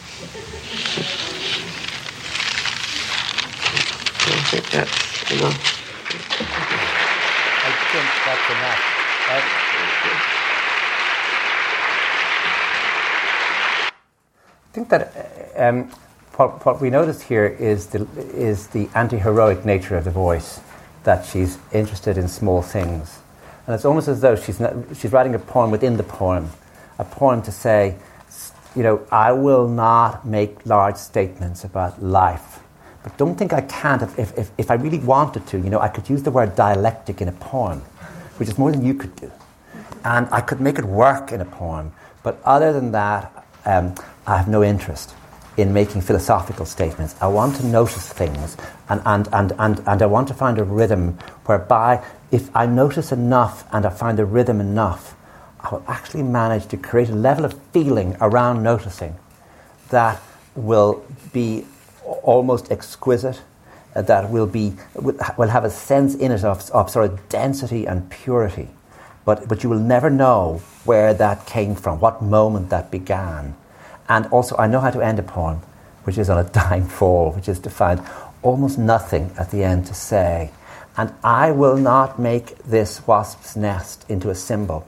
I think that's enough. I think that's enough. Right? I think that um, what, what we notice here is the, is the anti-heroic nature of the voice, that she's interested in small things. And it's almost as though she's not, she's writing a poem within the poem, a poem to say, you know, I will not make large statements about life, but don't think I can't. If, if, if I really wanted to, you know, I could use the word dialectic in a poem, which is more than you could do. And I could make it work in a poem. But other than that, um, I have no interest in making philosophical statements. I want to notice things, and, and, and, and, and I want to find a rhythm whereby if I notice enough and I find a rhythm enough, I will actually manage to create a level of feeling around noticing that will be almost exquisite, uh, that will be will have a sense in it of, of sort of density and purity. But, but you will never know where that came from, what moment that began. And also, I know how to end a poem, which is on a dying fall, which is to find almost nothing at the end to say. And I will not make this wasp's nest into a symbol.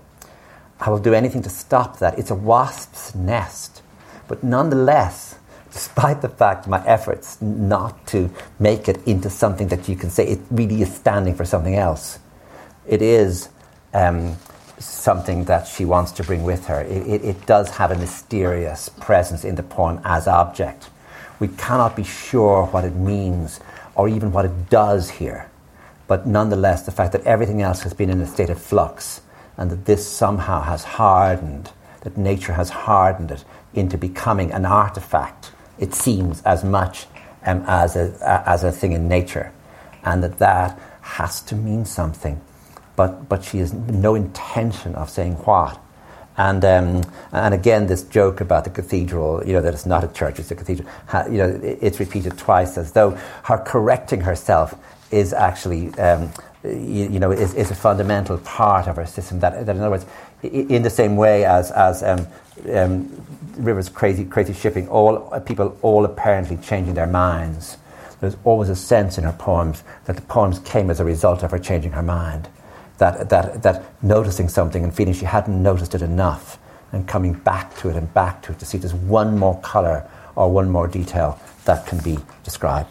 I will do anything to stop that. It's a wasp's nest. But nonetheless, despite the fact my efforts not to make it into something that you can say it really is standing for something else, it is um, something that she wants to bring with her. It, it, it does have a mysterious presence in the poem as object. We cannot be sure what it means or even what it does here. But nonetheless, the fact that everything else has been in a state of flux and that this somehow has hardened, that nature has hardened it into becoming an artifact, it seems, as much um, as, a, as a thing in nature, and that that has to mean something. But but she has no intention of saying what. And um, and again, this joke about the cathedral, you know, that it's not a church, it's a cathedral, ha, you know, it's repeated twice as though her correcting herself is actually um, you, you know, is, is a fundamental part of our system. That, that in other words, in the same way as as um, um, Rivers' crazy crazy shipping, all people all apparently changing their minds. There's always a sense in her poems that the poems came as a result of her changing her mind. That that that noticing something and feeling she hadn't noticed it enough, and coming back to it and back to it to see there's one more colour or one more detail that can be described.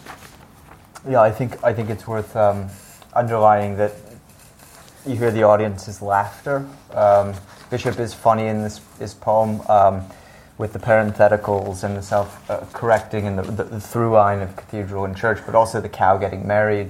Yeah, I think I think it's worth um, underlining that you hear the audience's laughter. Um, Bishop is funny in this, this poem um, with the parentheticals and the self-correcting uh, and the, the, the through line of cathedral and church, but also the cow getting married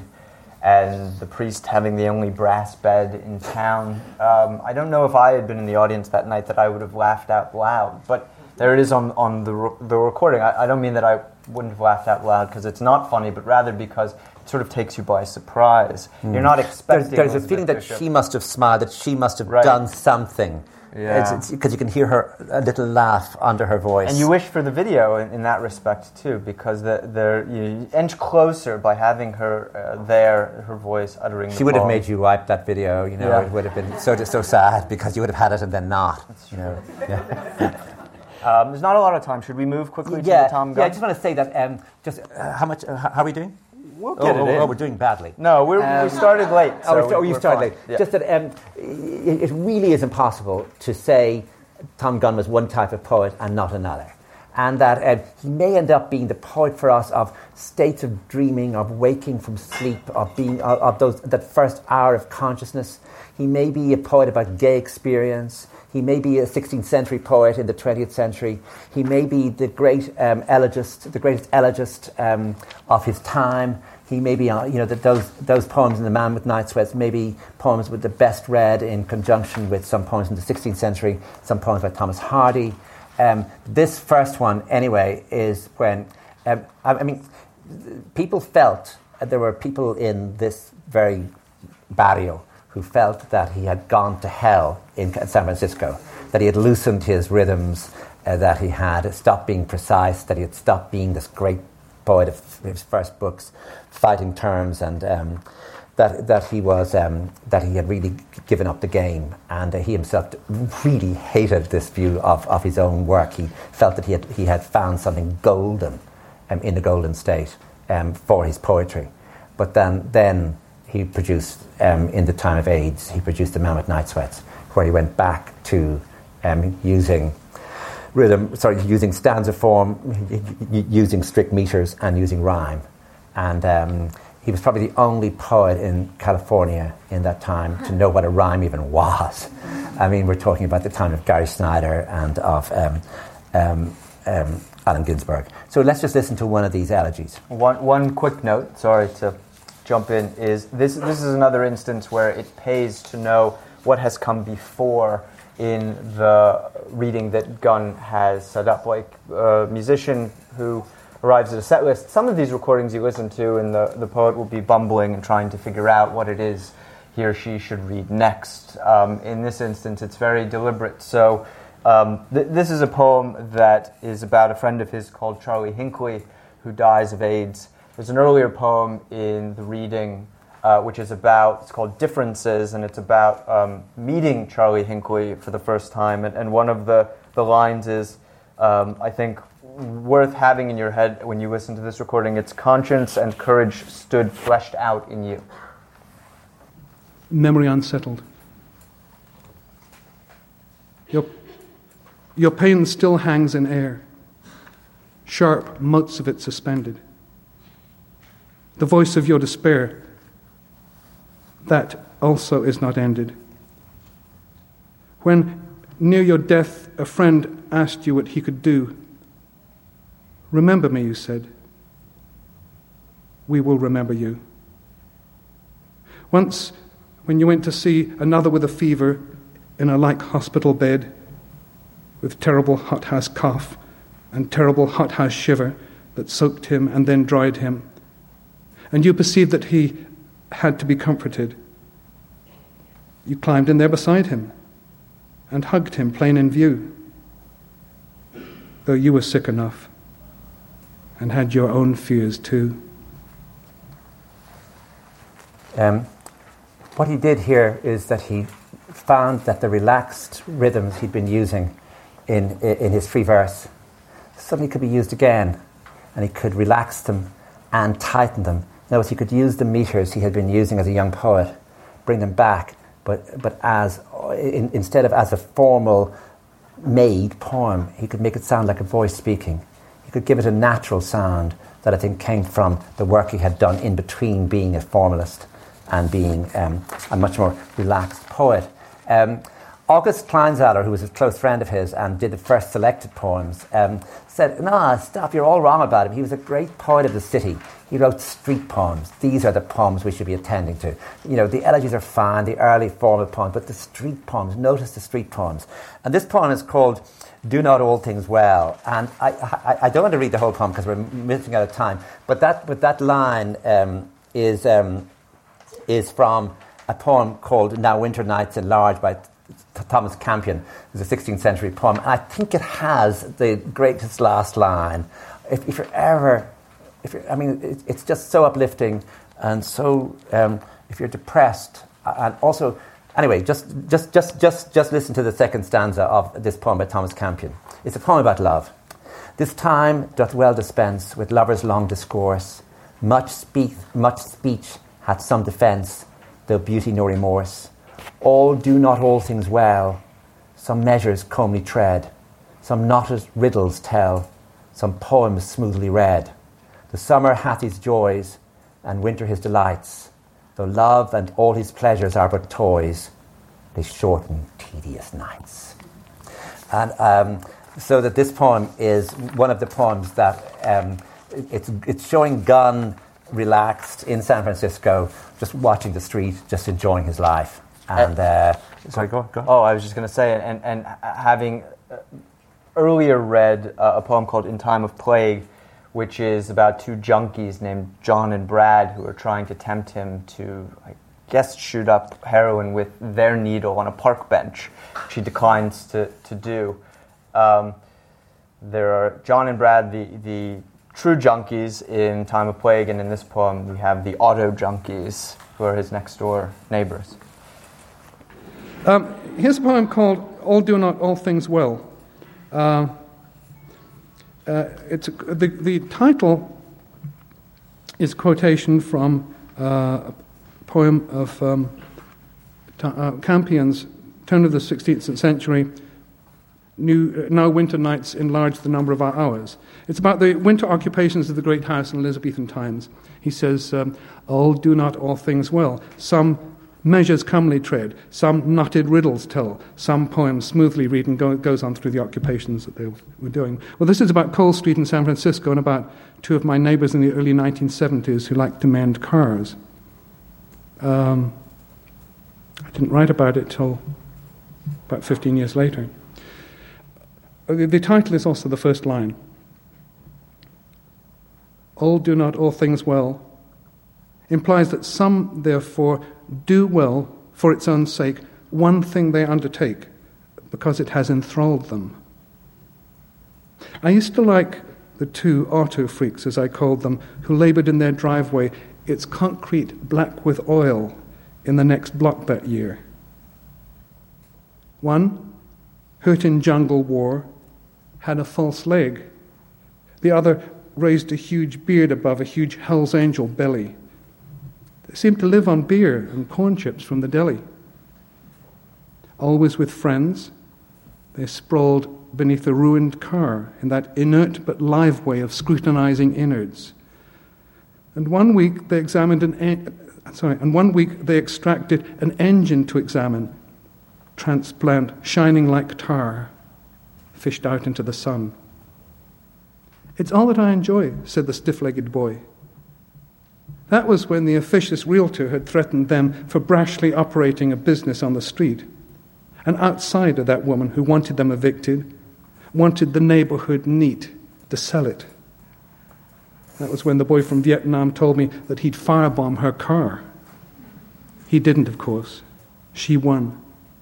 and the priest having the only brass bed in town. Um, I don't know if I had been in the audience that night that I would have laughed out loud, but there it is on, on the, re- the recording. I, I don't mean that I wouldn't have laughed out loud because it's not funny, but rather because it sort of takes you by surprise. Mm. You're not expecting... There's, there's a Elizabeth feeling that Bishop. She must have smiled, that she must have Right. done something. Yeah. Because you can hear her, a little laugh under her voice. And you wish for the video in, in that respect too, because the, the, you inch closer by having her uh, there, her voice uttering the She would have poem. made you wipe that video, you know, Yeah. it would have been so so sad because you would have had it and then not. That's you know. true. Yeah. Um, there's not a lot of time. Should we move quickly to yeah, the Tom yeah, Gunn? I just want to say that, um, just uh, how much, uh, how, how are we doing? We'll Oh, get it oh, in. oh, we're doing badly. No, we're, Um, we started late. Oh, So oh, we- you we're started fine. late. Yeah. Just that um, it, it really is impossible to say Tom Gunn was one type of poet and not another. And that uh, he may end up being the poet for us of states of dreaming, of waking from sleep, of being of, of those that first hour of consciousness. He may be a poet about gay experience. He may be a sixteenth century poet in the twentieth century. He may be the great um, elegist, the greatest elegist um, of his time. He may be, uh, you know, that those those poems in The Man with Night Sweats may be poems with the best read in conjunction with some poems in the sixteenth century, some poems by Thomas Hardy. Um, this first one, anyway, is when, um, I, I mean, people felt, uh, there were people in this very barrio who felt that he had gone to hell in San Francisco, that he had loosened his rhythms, uh, that he had stopped being precise, that he had stopped being this great poet of his first books, fighting terms, and um, that that he was um, that he had really given up the game, and uh, he himself really hated this view of, of his own work. He felt that he had he had found something golden um, in the Golden State um, for his poetry, but then then. He produced, um, in the time of AIDS, he produced The Man with Night Sweats, where he went back to um, using rhythm, sorry, using stanza form, using strict meters, and using rhyme. And um, he was probably the only poet in California in that time to know what a rhyme even was. I mean, we're talking about the time of Gary Snyder and of um, um, um, Allen Ginsberg. So let's just listen to one of these elegies. One one quick note, sorry to jump in, is this this is another instance where it pays to know what has come before in the reading that Gunn has set up. Like a musician who arrives at a set list, some of these recordings you listen to and the, the poet will be bumbling and trying to figure out what it is he or she should read next. Um, in this instance, it's very deliberate. So um, th- this is a poem that is about a friend of his called Charlie Hinckley, who dies of AIDS. There's an earlier poem in the reading uh, which is about, it's called Differences, and it's about um, meeting Charlie Hinckley for the first time. And, and one of the, the lines is, um, I think, worth having in your head when you listen to this recording. It's conscience and courage stood fleshed out in you. Memory unsettled. Your, your pain still hangs in air, sharp motes of it suspended. The voice of your despair, that also is not ended. When near your death a friend asked you what he could do, remember me, you said. We will remember you. Once, when you went to see another with a fever in a like hospital bed, with terrible hothouse cough and terrible hothouse shiver that soaked him and then dried him, and you perceived that he had to be comforted. You climbed in there beside him and hugged him plain in view, though you were sick enough and had your own fears too. Um, what he did here is that he found that the relaxed rhythms he'd been using in, in his free verse suddenly could be used again, and he could relax them and tighten them. In other words, he could use the meters he had been using as a young poet, bring them back, but but as in, instead of as a formal made poem, he could make it sound like a voice speaking. He could give it a natural sound that I think came from the work he had done in between being a formalist and being um, a much more relaxed poet. Um, August Kleinzahler, who was a close friend of his and did the first selected poems, um, said, "No, stop, you're all wrong about him. He was a great poet of the city. He wrote street poems. These are the poems we should be attending to. You know, the elegies are fine, the early formal poems, but the street poems, notice the street poems." And this poem is called "Do Not All Things Well." And I, I, I don't want to read the whole poem because we're missing out of time, but that, but that line um, is, um, is from a poem called "Now Winter Nights Enlarged" by Thomas Campion. It was a sixteenth century poem, and I think it has the greatest last line. If, if you're ever, if you're, I mean, it, it's just so uplifting, and so um, if you're depressed, and also, anyway, just just just just just listen to the second stanza of this poem by Thomas Campion. It's a poem about love. "This time doth well dispense with lovers' long discourse. Much speech, much speech hath some defence, though beauty no remorse. All do not all things well, some measures comely tread, some knotted riddles tell, some poems smoothly read. The summer hath his joys, and winter his delights, though love and all his pleasures are but toys, they shorten tedious nights." And um, so that this poem is one of the poems that um, it's it's showing Gunn relaxed in San Francisco, just watching the street, just enjoying his life. And uh, sorry, go, go. Oh, I was just going to say, and, and having earlier read uh, a poem called "In Time of Plague," which is about two junkies named John and Brad who are trying to tempt him to, I guess, shoot up heroin with their needle on a park bench, which he declines to, to do. Um, there are John and Brad, the, the true junkies in Time of Plague, and in this poem we have the auto junkies, who are his next-door neighbors. Um, here's a poem called "All Do Not All Things Well." Uh, uh, it's the, the title is a quotation from uh, a poem of um, t- uh, Campion's, turn of the sixteenth century, New, uh, "Now Winter Nights Enlarge the Number of Our Hours." It's about the winter occupations of the great house in Elizabethan times. He says, um, "All do not all things well. Some measures comely tread, some knotted riddles tell, some poems smoothly read," and go, goes on through the occupations that they were doing. Well, this is about Cole Street in San Francisco and about two of my neighbors in the early nineteen seventies who liked to mend cars. Um, I didn't write about it till about fifteen years later. The, the title is also the first line. "All do not all things well," implies that some, therefore, do well for its own sake one thing they undertake because it has enthralled them. I used to like the two auto freaks, as I called them, who laboured in their driveway, its concrete black with oil, in the next block that year. One, hurt in jungle war, had a false leg. The other raised a huge beard above a huge Hell's Angel belly. They seemed to live on beer and corn chips from the deli. Always with friends, they sprawled beneath a ruined car in that inert but live way of scrutinizing innards. And one week they examined an en- sorry, and one week they extracted an engine to examine, transplant shining like tar, fished out into the sun. "It's all that I enjoy," said the stiff-legged boy. That was when the officious realtor had threatened them for brashly operating a business on the street. An outsider, that woman, who wanted them evicted, wanted the neighborhood neat to sell it. That was when the boy from Vietnam told me that he'd firebomb her car. He didn't, of course. She won.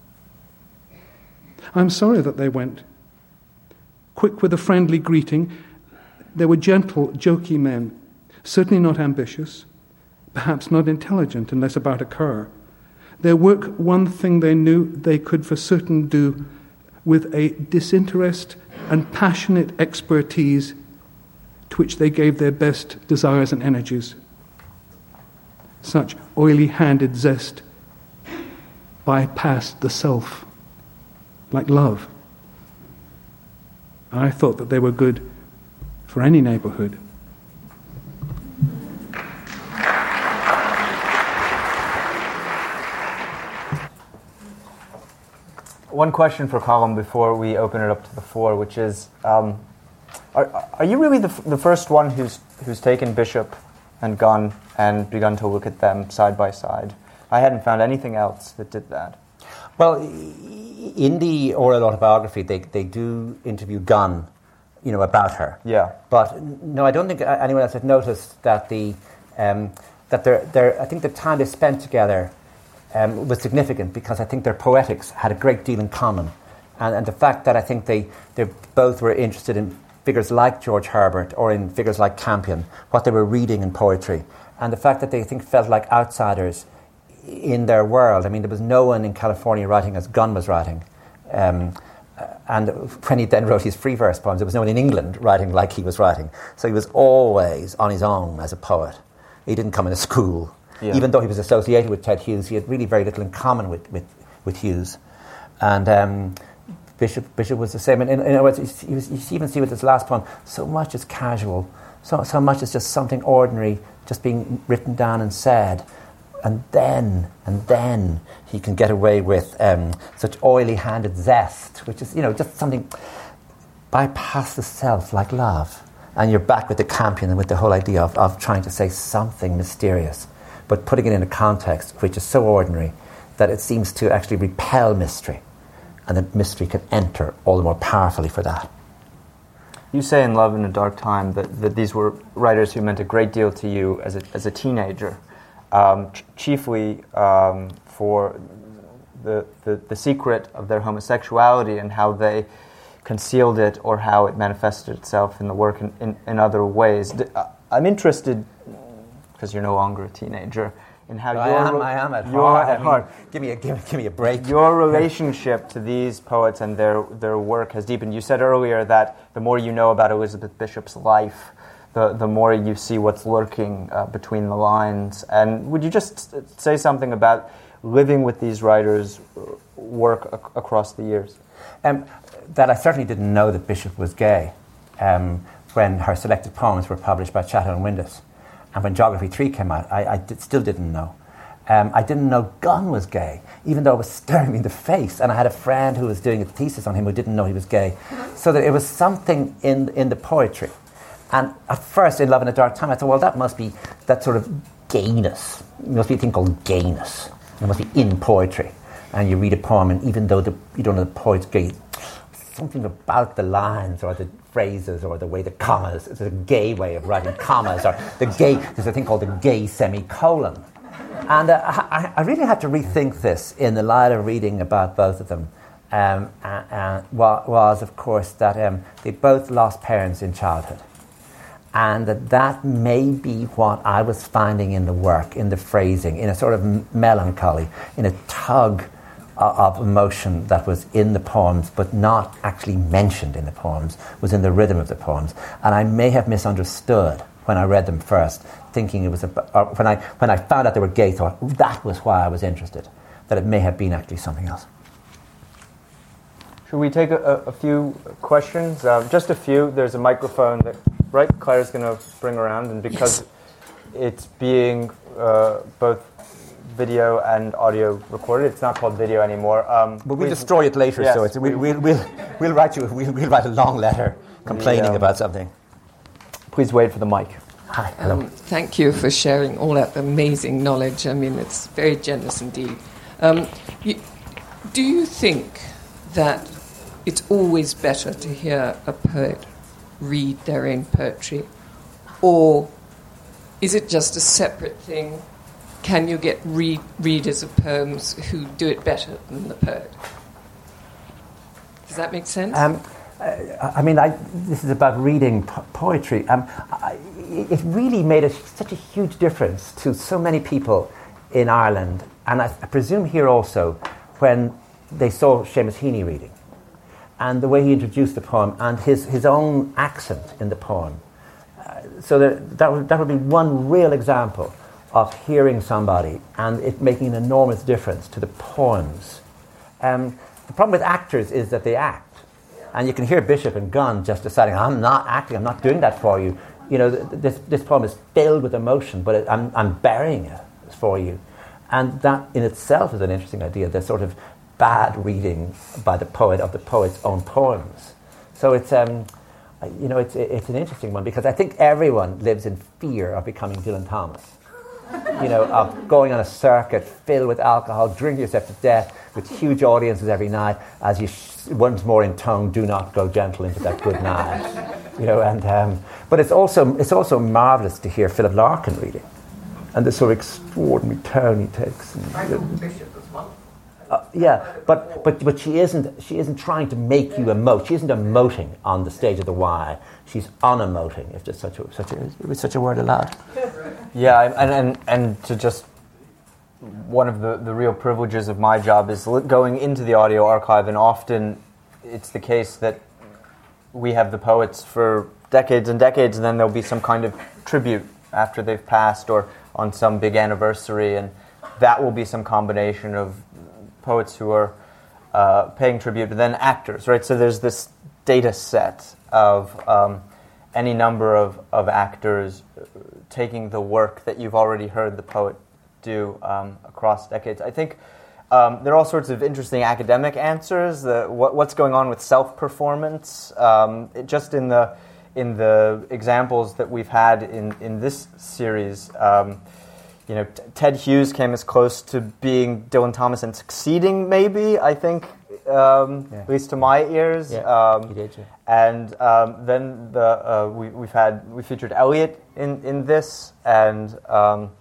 I'm sorry that they went. Quick with a friendly greeting, they were gentle, jokey men, certainly not ambitious, perhaps not intelligent unless about a car, Their work, one thing they knew they could for certain do with a disinterest and passionate expertise to which they gave their best desires and energies. Such oily-handed zest bypassed the self, like love. I thought that they were good for any neighborhood. One question for Colm before we open it up to the floor, which is, um, are, are you really the, f- the first one who's who's taken Bishop and Gunn and begun to look at them side by side? I hadn't found anything else that did that. Well, in the oral autobiography, they, they do interview Gunn, you know, about her. Yeah. But no, I don't think anyone else had noticed that the um, that their their I think the time they spent together um, was significant, because I think their poetics had a great deal in common, and, and the fact that I think they they both were interested in figures like George Herbert or in figures like Campion, what they were reading in poetry, and the fact that they I think felt like outsiders in their world. I mean, there was no one in California writing as Gunn was writing. Um, and when he then wrote his free verse poems, there was no one in England writing like he was writing. So he was always on his own as a poet. He didn't come into school. Yeah. Even though he was associated with Ted Hughes, he had really very little in common with, with, with Hughes. And um, Bishop Bishop was the same. And in, in other words, you, you even see with this last poem, so much is casual, so, so much is just something ordinary, just being written down and said. And then, and then he can get away with um, such oily-handed zest, which is, you know, just something bypass the self like love. And you're back with the Campion and with the whole idea of, of trying to say something mysterious, but putting it in a context which is so ordinary that it seems to actually repel mystery, and that mystery can enter all the more powerfully for that. You say in Love in a Dark Time that, that these were writers who meant a great deal to you as a, as a teenager. Um, ch- chiefly um, for the, the the secret of their homosexuality and how they concealed it, or how it manifested itself in the work in, in, in other ways. D- I'm interested, because you're no longer a teenager, in how I your am, re- I am at your, heart. at I mean, heart. Give me a give, give me a break. Your relationship to these poets and their their work has deepened. You said earlier that the more you know about Elizabeth Bishop's life, the the more you see what's lurking uh, between the lines. And would you just say something about living with these writers' work ac- across the years? Um, that I certainly didn't know that Bishop was gay um, when her selected poems were published by Chatto and Windus. And when Geography three came out, I, I did, still didn't know. Um, I didn't know Gunn was gay, even though it was staring me in the face. And I had a friend who was doing a thesis on him who didn't know he was gay. So that it was something in in the poetry. And at first, in Love in a Dark Time, I thought, well, that must be that sort of gayness. There must be a thing called gayness. It must be in poetry. And you read a poem, and even though the, you don't know the poet's gay, something about the lines or the phrases or the way the commas, it's a gay way of writing commas, or the gay, there's a thing called the gay semicolon. And uh, I, I really had to rethink this in the light of reading about both of them. Um, and, and was, of course, that um, they both lost parents in childhood. And that that may be what I was finding in the work, in the phrasing, in a sort of m- melancholy, in a tug of, of emotion that was in the poems, but not actually mentioned in the poems, was in the rhythm of the poems. And I may have misunderstood when I read them first, thinking it was, a, or when I when I found out they were gay, thought that was why I was interested, that it may have been actually something else. Should we take a, a few questions? Uh, just a few. There's a microphone that, right, Claire's going to bring around, and because yes. it's being uh, both video and audio recorded, it's not called video anymore. Um, but we'll destroy it later, yes, so it's, we, we'll, we'll, we'll, write you, we'll, we'll write a long letter complaining yeah. about something. Please wait for the mic. Hi, hello. Um, thank you for sharing all that amazing knowledge. I mean, it's very generous indeed. Um, you, do you think that it's always better to hear a poet read their own poetry, or is it just a separate thing? Can you get read, readers of poems who do it better than the poet? Does that make sense? Um, I, I mean, I, this is about reading po- poetry. Um, I, it really made a, such a huge difference to so many people in Ireland, and I, I presume here also, when they saw Seamus Heaney reading, and the way he introduced the poem, and his, his own accent in the poem. Uh, so that, that, would, that would be one real example of hearing somebody and it making an enormous difference to the poems. Um, the problem with actors is that they act. And you can hear Bishop and Gunn just deciding, I'm not acting, I'm not doing that for you. You know, th- this, this poem is filled with emotion, but it, I'm, I'm burying it for you. And that in itself is an interesting idea, the sort of bad reading by the poet of the poet's own poems. So it's, um, you know, it's, it's an interesting one because I think everyone lives in fear of becoming Dylan Thomas. You know, of going on a circuit filled with alcohol, drinking yourself to death with huge audiences every night as you sh- once more intone, do not go gentle into that good night. You know, and um, but it's also it's also marvellous to hear Philip Larkin reading and the sort of extraordinary tone he takes. And, I know Bishop as well. Uh, yeah, but, but but she isn't she isn't trying to make you emote. She isn't emoting on the stage of the Y. She's unemoting, if there's such a such a is such a word allowed. Yeah, and, and and to just one of the, the real privileges of my job is going into the audio archive, and often it's the case that we have the poets for decades and decades, and then there'll be some kind of tribute after they've passed or on some big anniversary, and that will be some combination of poets who are uh, paying tribute, but then actors, right? So there's this data set of um, any number of, of actors taking the work that you've already heard the poet do um, across decades. I think um, there are all sorts of interesting academic answers. The, what, what's going on with self-performance? Um, it, just in the in the examples that we've had in, in this series, um, you know, T- Ted Hughes came as close to being Dylan Thomas and succeeding, maybe, I think, um, yeah. at least to my ears. Yeah, um, he did, yeah. And um, then the uh, we, we've had we featured Eliot in, in this, and um,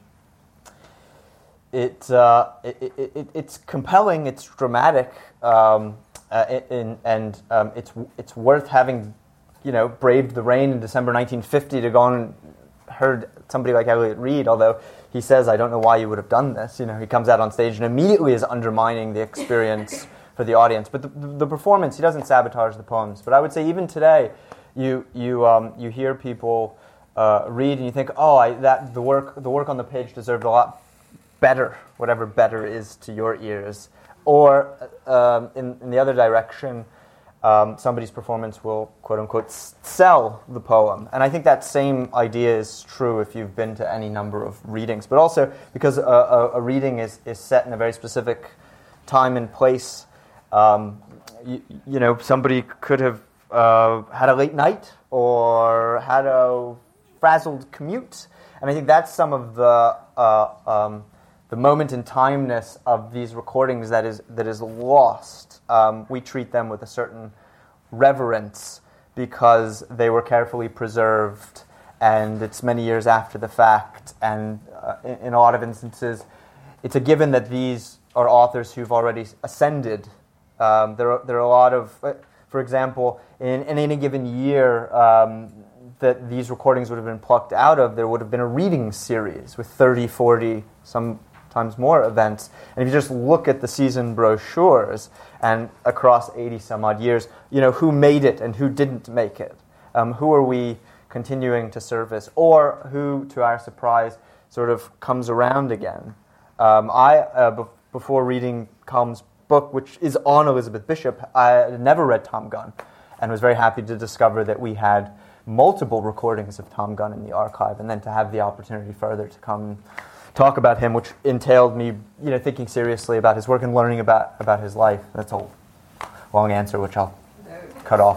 it, uh, it, it, it it's compelling, it's dramatic, um, uh, in, and um, it's it's worth having, you know, braved the rain in December nineteen fifty to go on and heard somebody like Eliot read, although he says, I don't know why you would have done this. You know, he comes out on stage and immediately is undermining the experience for the audience. But the, the performance, he doesn't sabotage the poems. But I would say even today, you you um, you hear people uh, read and you think, oh, I, that the work the work on the page deserved a lot better, whatever better is to your ears. Or um, in, in the other direction, Um, somebody's performance will, quote-unquote, s- sell the poem. And I think that same idea is true if you've been to any number of readings. But also, because a, a, a reading is, is set in a very specific time and place, um, you, you know, somebody could have uh, had a late night or had a frazzled commute. And I think that's some of the uh, um, the moment in timeness of these recordings that is that is lost. Um, we treat them with a certain reverence because they were carefully preserved, and it's many years after the fact. And uh, in, in a lot of instances, it's a given that these are authors who've already ascended. Um, there, are, there are a lot of, uh, for example, in, in any given year um, that these recordings would have been plucked out of, there would have been a reading series with thirty, forty, some times more events. And if you just look at the season brochures and across eighty some odd years, you know, who made it and who didn't make it? Um, who are we continuing to service? Or who, to our surprise, sort of comes around again? Um, I, uh, be- before reading Colm's book, which is on Elizabeth Bishop, I had never read Tom Gunn and was very happy to discover that we had multiple recordings of Tom Gunn in the archive, and then to have the opportunity further to come talk about him, which entailed me, you know, thinking seriously about his work and learning about, about his life. That's a long answer, which I'll cut off.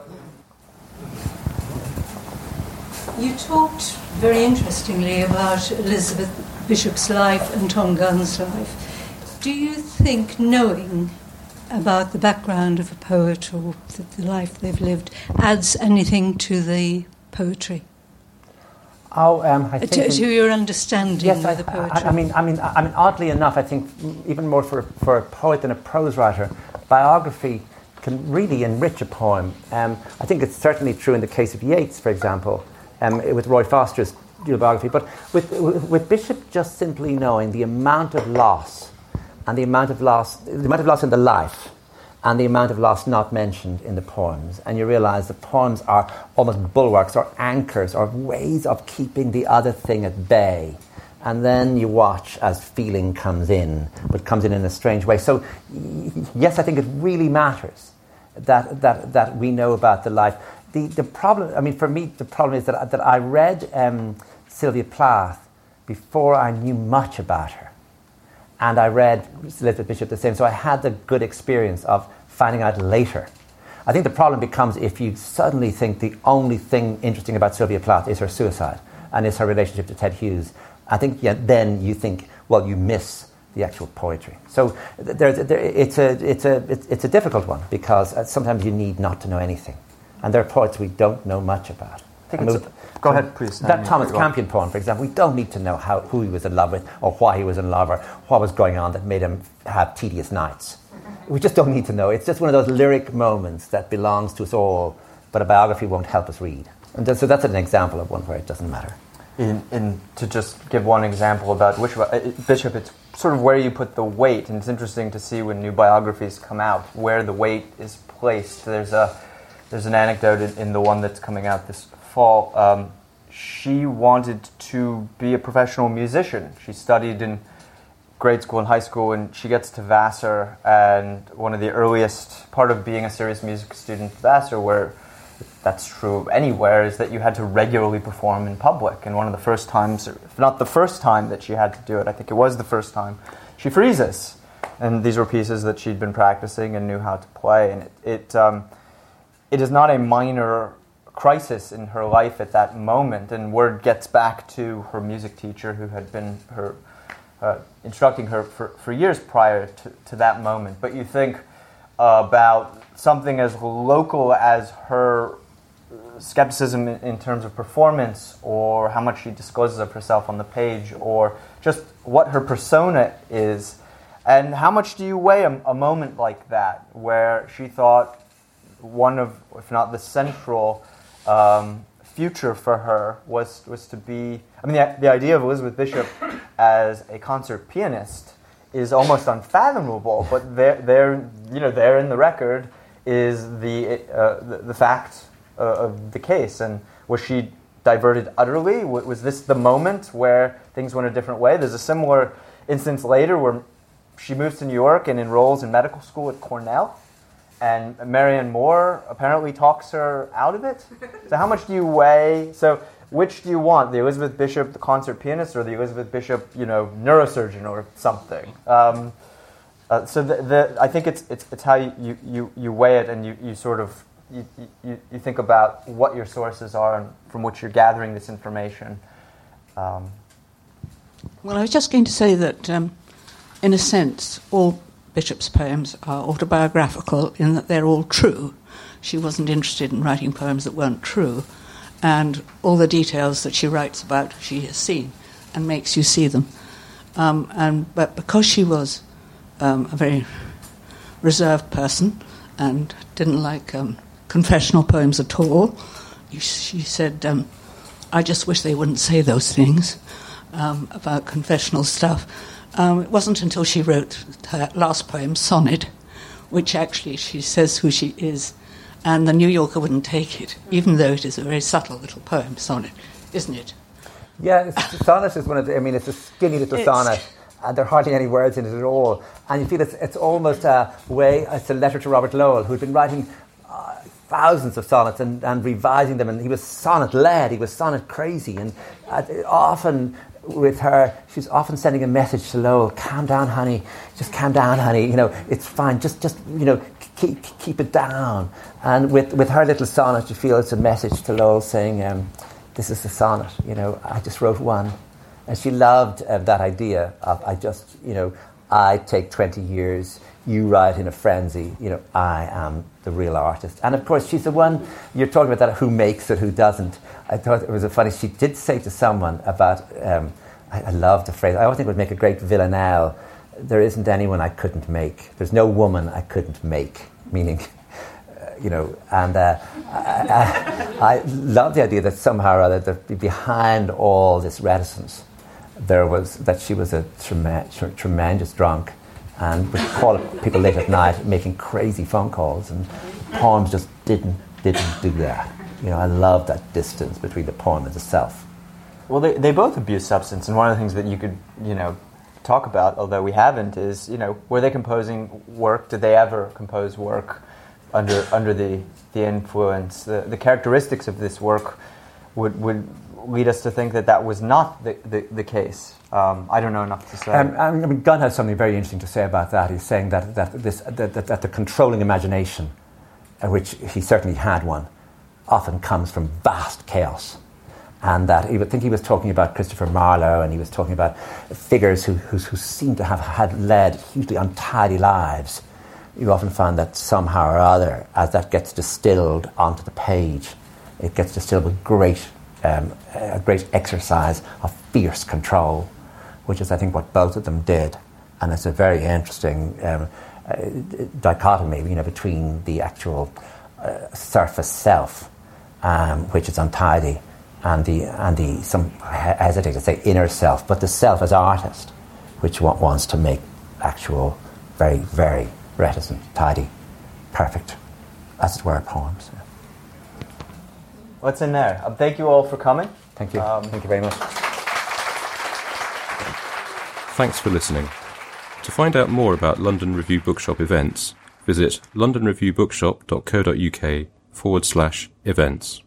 You talked very interestingly about Elizabeth Bishop's life and Tom Gunn's life. Do you think knowing about the background of a poet or the, the life they've lived adds anything to the poetry? Oh, um, I think to, to your understanding yes, of I, the poetry. I, I mean, I mean, I mean, oddly enough, I think even more for for a poet than a prose writer, biography can really enrich a poem. Um, I think it's certainly true in the case of Yeats, for example, um, with Roy Foster's real biography. But with, with Bishop just simply knowing the amount of loss, and the amount of loss, the amount of loss in the life, and the amount of loss not mentioned in the poems, and you realise the poems are almost bulwarks or anchors or ways of keeping the other thing at bay. And then you watch as feeling comes in, but comes in in a strange way. So, yes, I think it really matters that that, that we know about the life. The the problem, I mean, for me, the problem is that, that I read um, Sylvia Plath before I knew much about her. And I read Elizabeth Bishop the same, so I had the good experience of finding out later. I think the problem becomes if you suddenly think the only thing interesting about Sylvia Plath is her suicide and is her relationship to Ted Hughes. I think yeah, then you think, well, you miss the actual poetry. So there's, there, it's a it's a it's, it's a difficult one because sometimes you need not to know anything, and there are poets we don't know much about. I think I mean, a, go ahead, please. That Thomas Campion poem, for example, we don't need to know how who he was in love with, or why he was in love, or what was going on that made him have tedious nights. We just don't need to know. It's just one of those lyric moments that belongs to us all, but a biography won't help us read. And th- so that's an example of one where it doesn't matter. In, in to just give one example about which uh, Bishop, it's sort of where you put the weight, and it's interesting to see when new biographies come out where the weight is placed. There's a there's an anecdote in, in the one that's coming out this fall. Um, she wanted to be a professional musician. She studied in grade school and high school, and she gets to Vassar, and one of the earliest part of being a serious music student at Vassar, where that's true anywhere, is that you had to regularly perform in public. And one of the first times, if not the first time that she had to do it, I think it was the first time, she freezes. And these were pieces that she'd been practicing and knew how to play. And it it, um, it is not a minor crisis in her life at that moment. And word gets back to her music teacher, who had been her uh, instructing her for, for years prior to, to that moment. But you think uh, about something as local as her skepticism in, in terms of performance, or how much she discloses of herself on the page, or just what her persona is, and how much do you weigh a, a moment like that, where she thought one of, if not the central um, future for her was was to be, I mean, the, the idea of Elizabeth Bishop as a concert pianist is almost unfathomable, but there, there, you know, there in the record is the uh, the, the fact uh, of the case. And was she diverted utterly? W- was this the moment where things went a different way? There's a similar instance later where she moves to New York and enrolls in medical school at Cornell, and Marianne Moore apparently talks her out of it. So how much do you weigh? So which do you want, the Elizabeth Bishop, the concert pianist, or the Elizabeth Bishop, you know, neurosurgeon or something? Um, uh, so the, the, I think it's it's it's how you, you, you weigh it, and you, you sort of you, you, you think about what your sources are and from which you're gathering this information. Um, well, I was just going to say that, um, in a sense, all Bishop's poems are autobiographical in that they're all true. She wasn't interested in writing poems that weren't true. And all the details that she writes about, she has seen and makes you see them. Um, and but because she was um, a very reserved person and didn't like um, confessional poems at all, she said, um, I just wish they wouldn't say those things um, about confessional stuff. Um, it wasn't until she wrote her last poem, Sonnet, which actually she says who she is, and the New Yorker wouldn't take it, even though it is a very subtle little poem, sonnet, isn't it? Yeah, it's, sonnet is one of the, I mean, it's a skinny little it's, sonnet, and there are hardly any words in it at all. And you feel it's, it's almost a way, it's a letter to Robert Lowell, who'd been writing uh, thousands of sonnets and, and revising them, and he was sonnet-led, he was sonnet-crazy, and uh, often with her, she's often sending a message to Lowell, calm down, honey, just calm down, honey, you know, it's fine, just, just you know, keep keep it down. And with, with her little sonnet, you feel it's a message to Lowell saying, um, this is the sonnet, you know, I just wrote one. And she loved uh, that idea of, I just, you know, I take twenty years, you write in a frenzy, you know, I am the real artist. And of course, she's the one, you're talking about that, who makes it, who doesn't. I thought it was a funny, she did say to someone about, um, I, I love the phrase, I always think it would make a great villanelle, there isn't anyone I couldn't make. There's no woman I couldn't make, meaning uh, you know, and uh, I, I love the idea that somehow or other, that behind all this reticence, there was that she was a trem- tremendous drunk, and would call people late at night, making crazy phone calls, and poems just didn't didn't do that. You know, I love that distance between the poem and the self. Well, they they both abuse substance, and one of the things that you could, you know, talk about, although we haven't, is, you know, were they composing work? Did they ever compose work under under the the influence? The the characteristics of this work would would lead us to think that that was not the the, the case. Um, I don't know enough to say. Um, I mean, Gunn has something very interesting to say about that. He's saying that that this that, that, that the controlling imagination, uh, which he certainly had one, often comes from vast chaos. And that he would think he was talking about Christopher Marlowe, and he was talking about figures who, who, who seem to have had led hugely untidy lives. You often find that somehow or other, as that gets distilled onto the page, it gets distilled with great, um, a great exercise of fierce control, which is, I think, what both of them did. And it's a very interesting um, uh, dichotomy, you know, between the actual uh, surface self, um, which is untidy, and the and the some hesitate to say inner self, but the self as artist, which wants to make actual, very very reticent, tidy, perfect, as it were, poems. What's in there? Um, thank you all for coming. Thank you. Um, thank you very much. Thanks for listening. To find out more about London Review Bookshop events, visit londonreviewbookshop.co.uk forward slash events.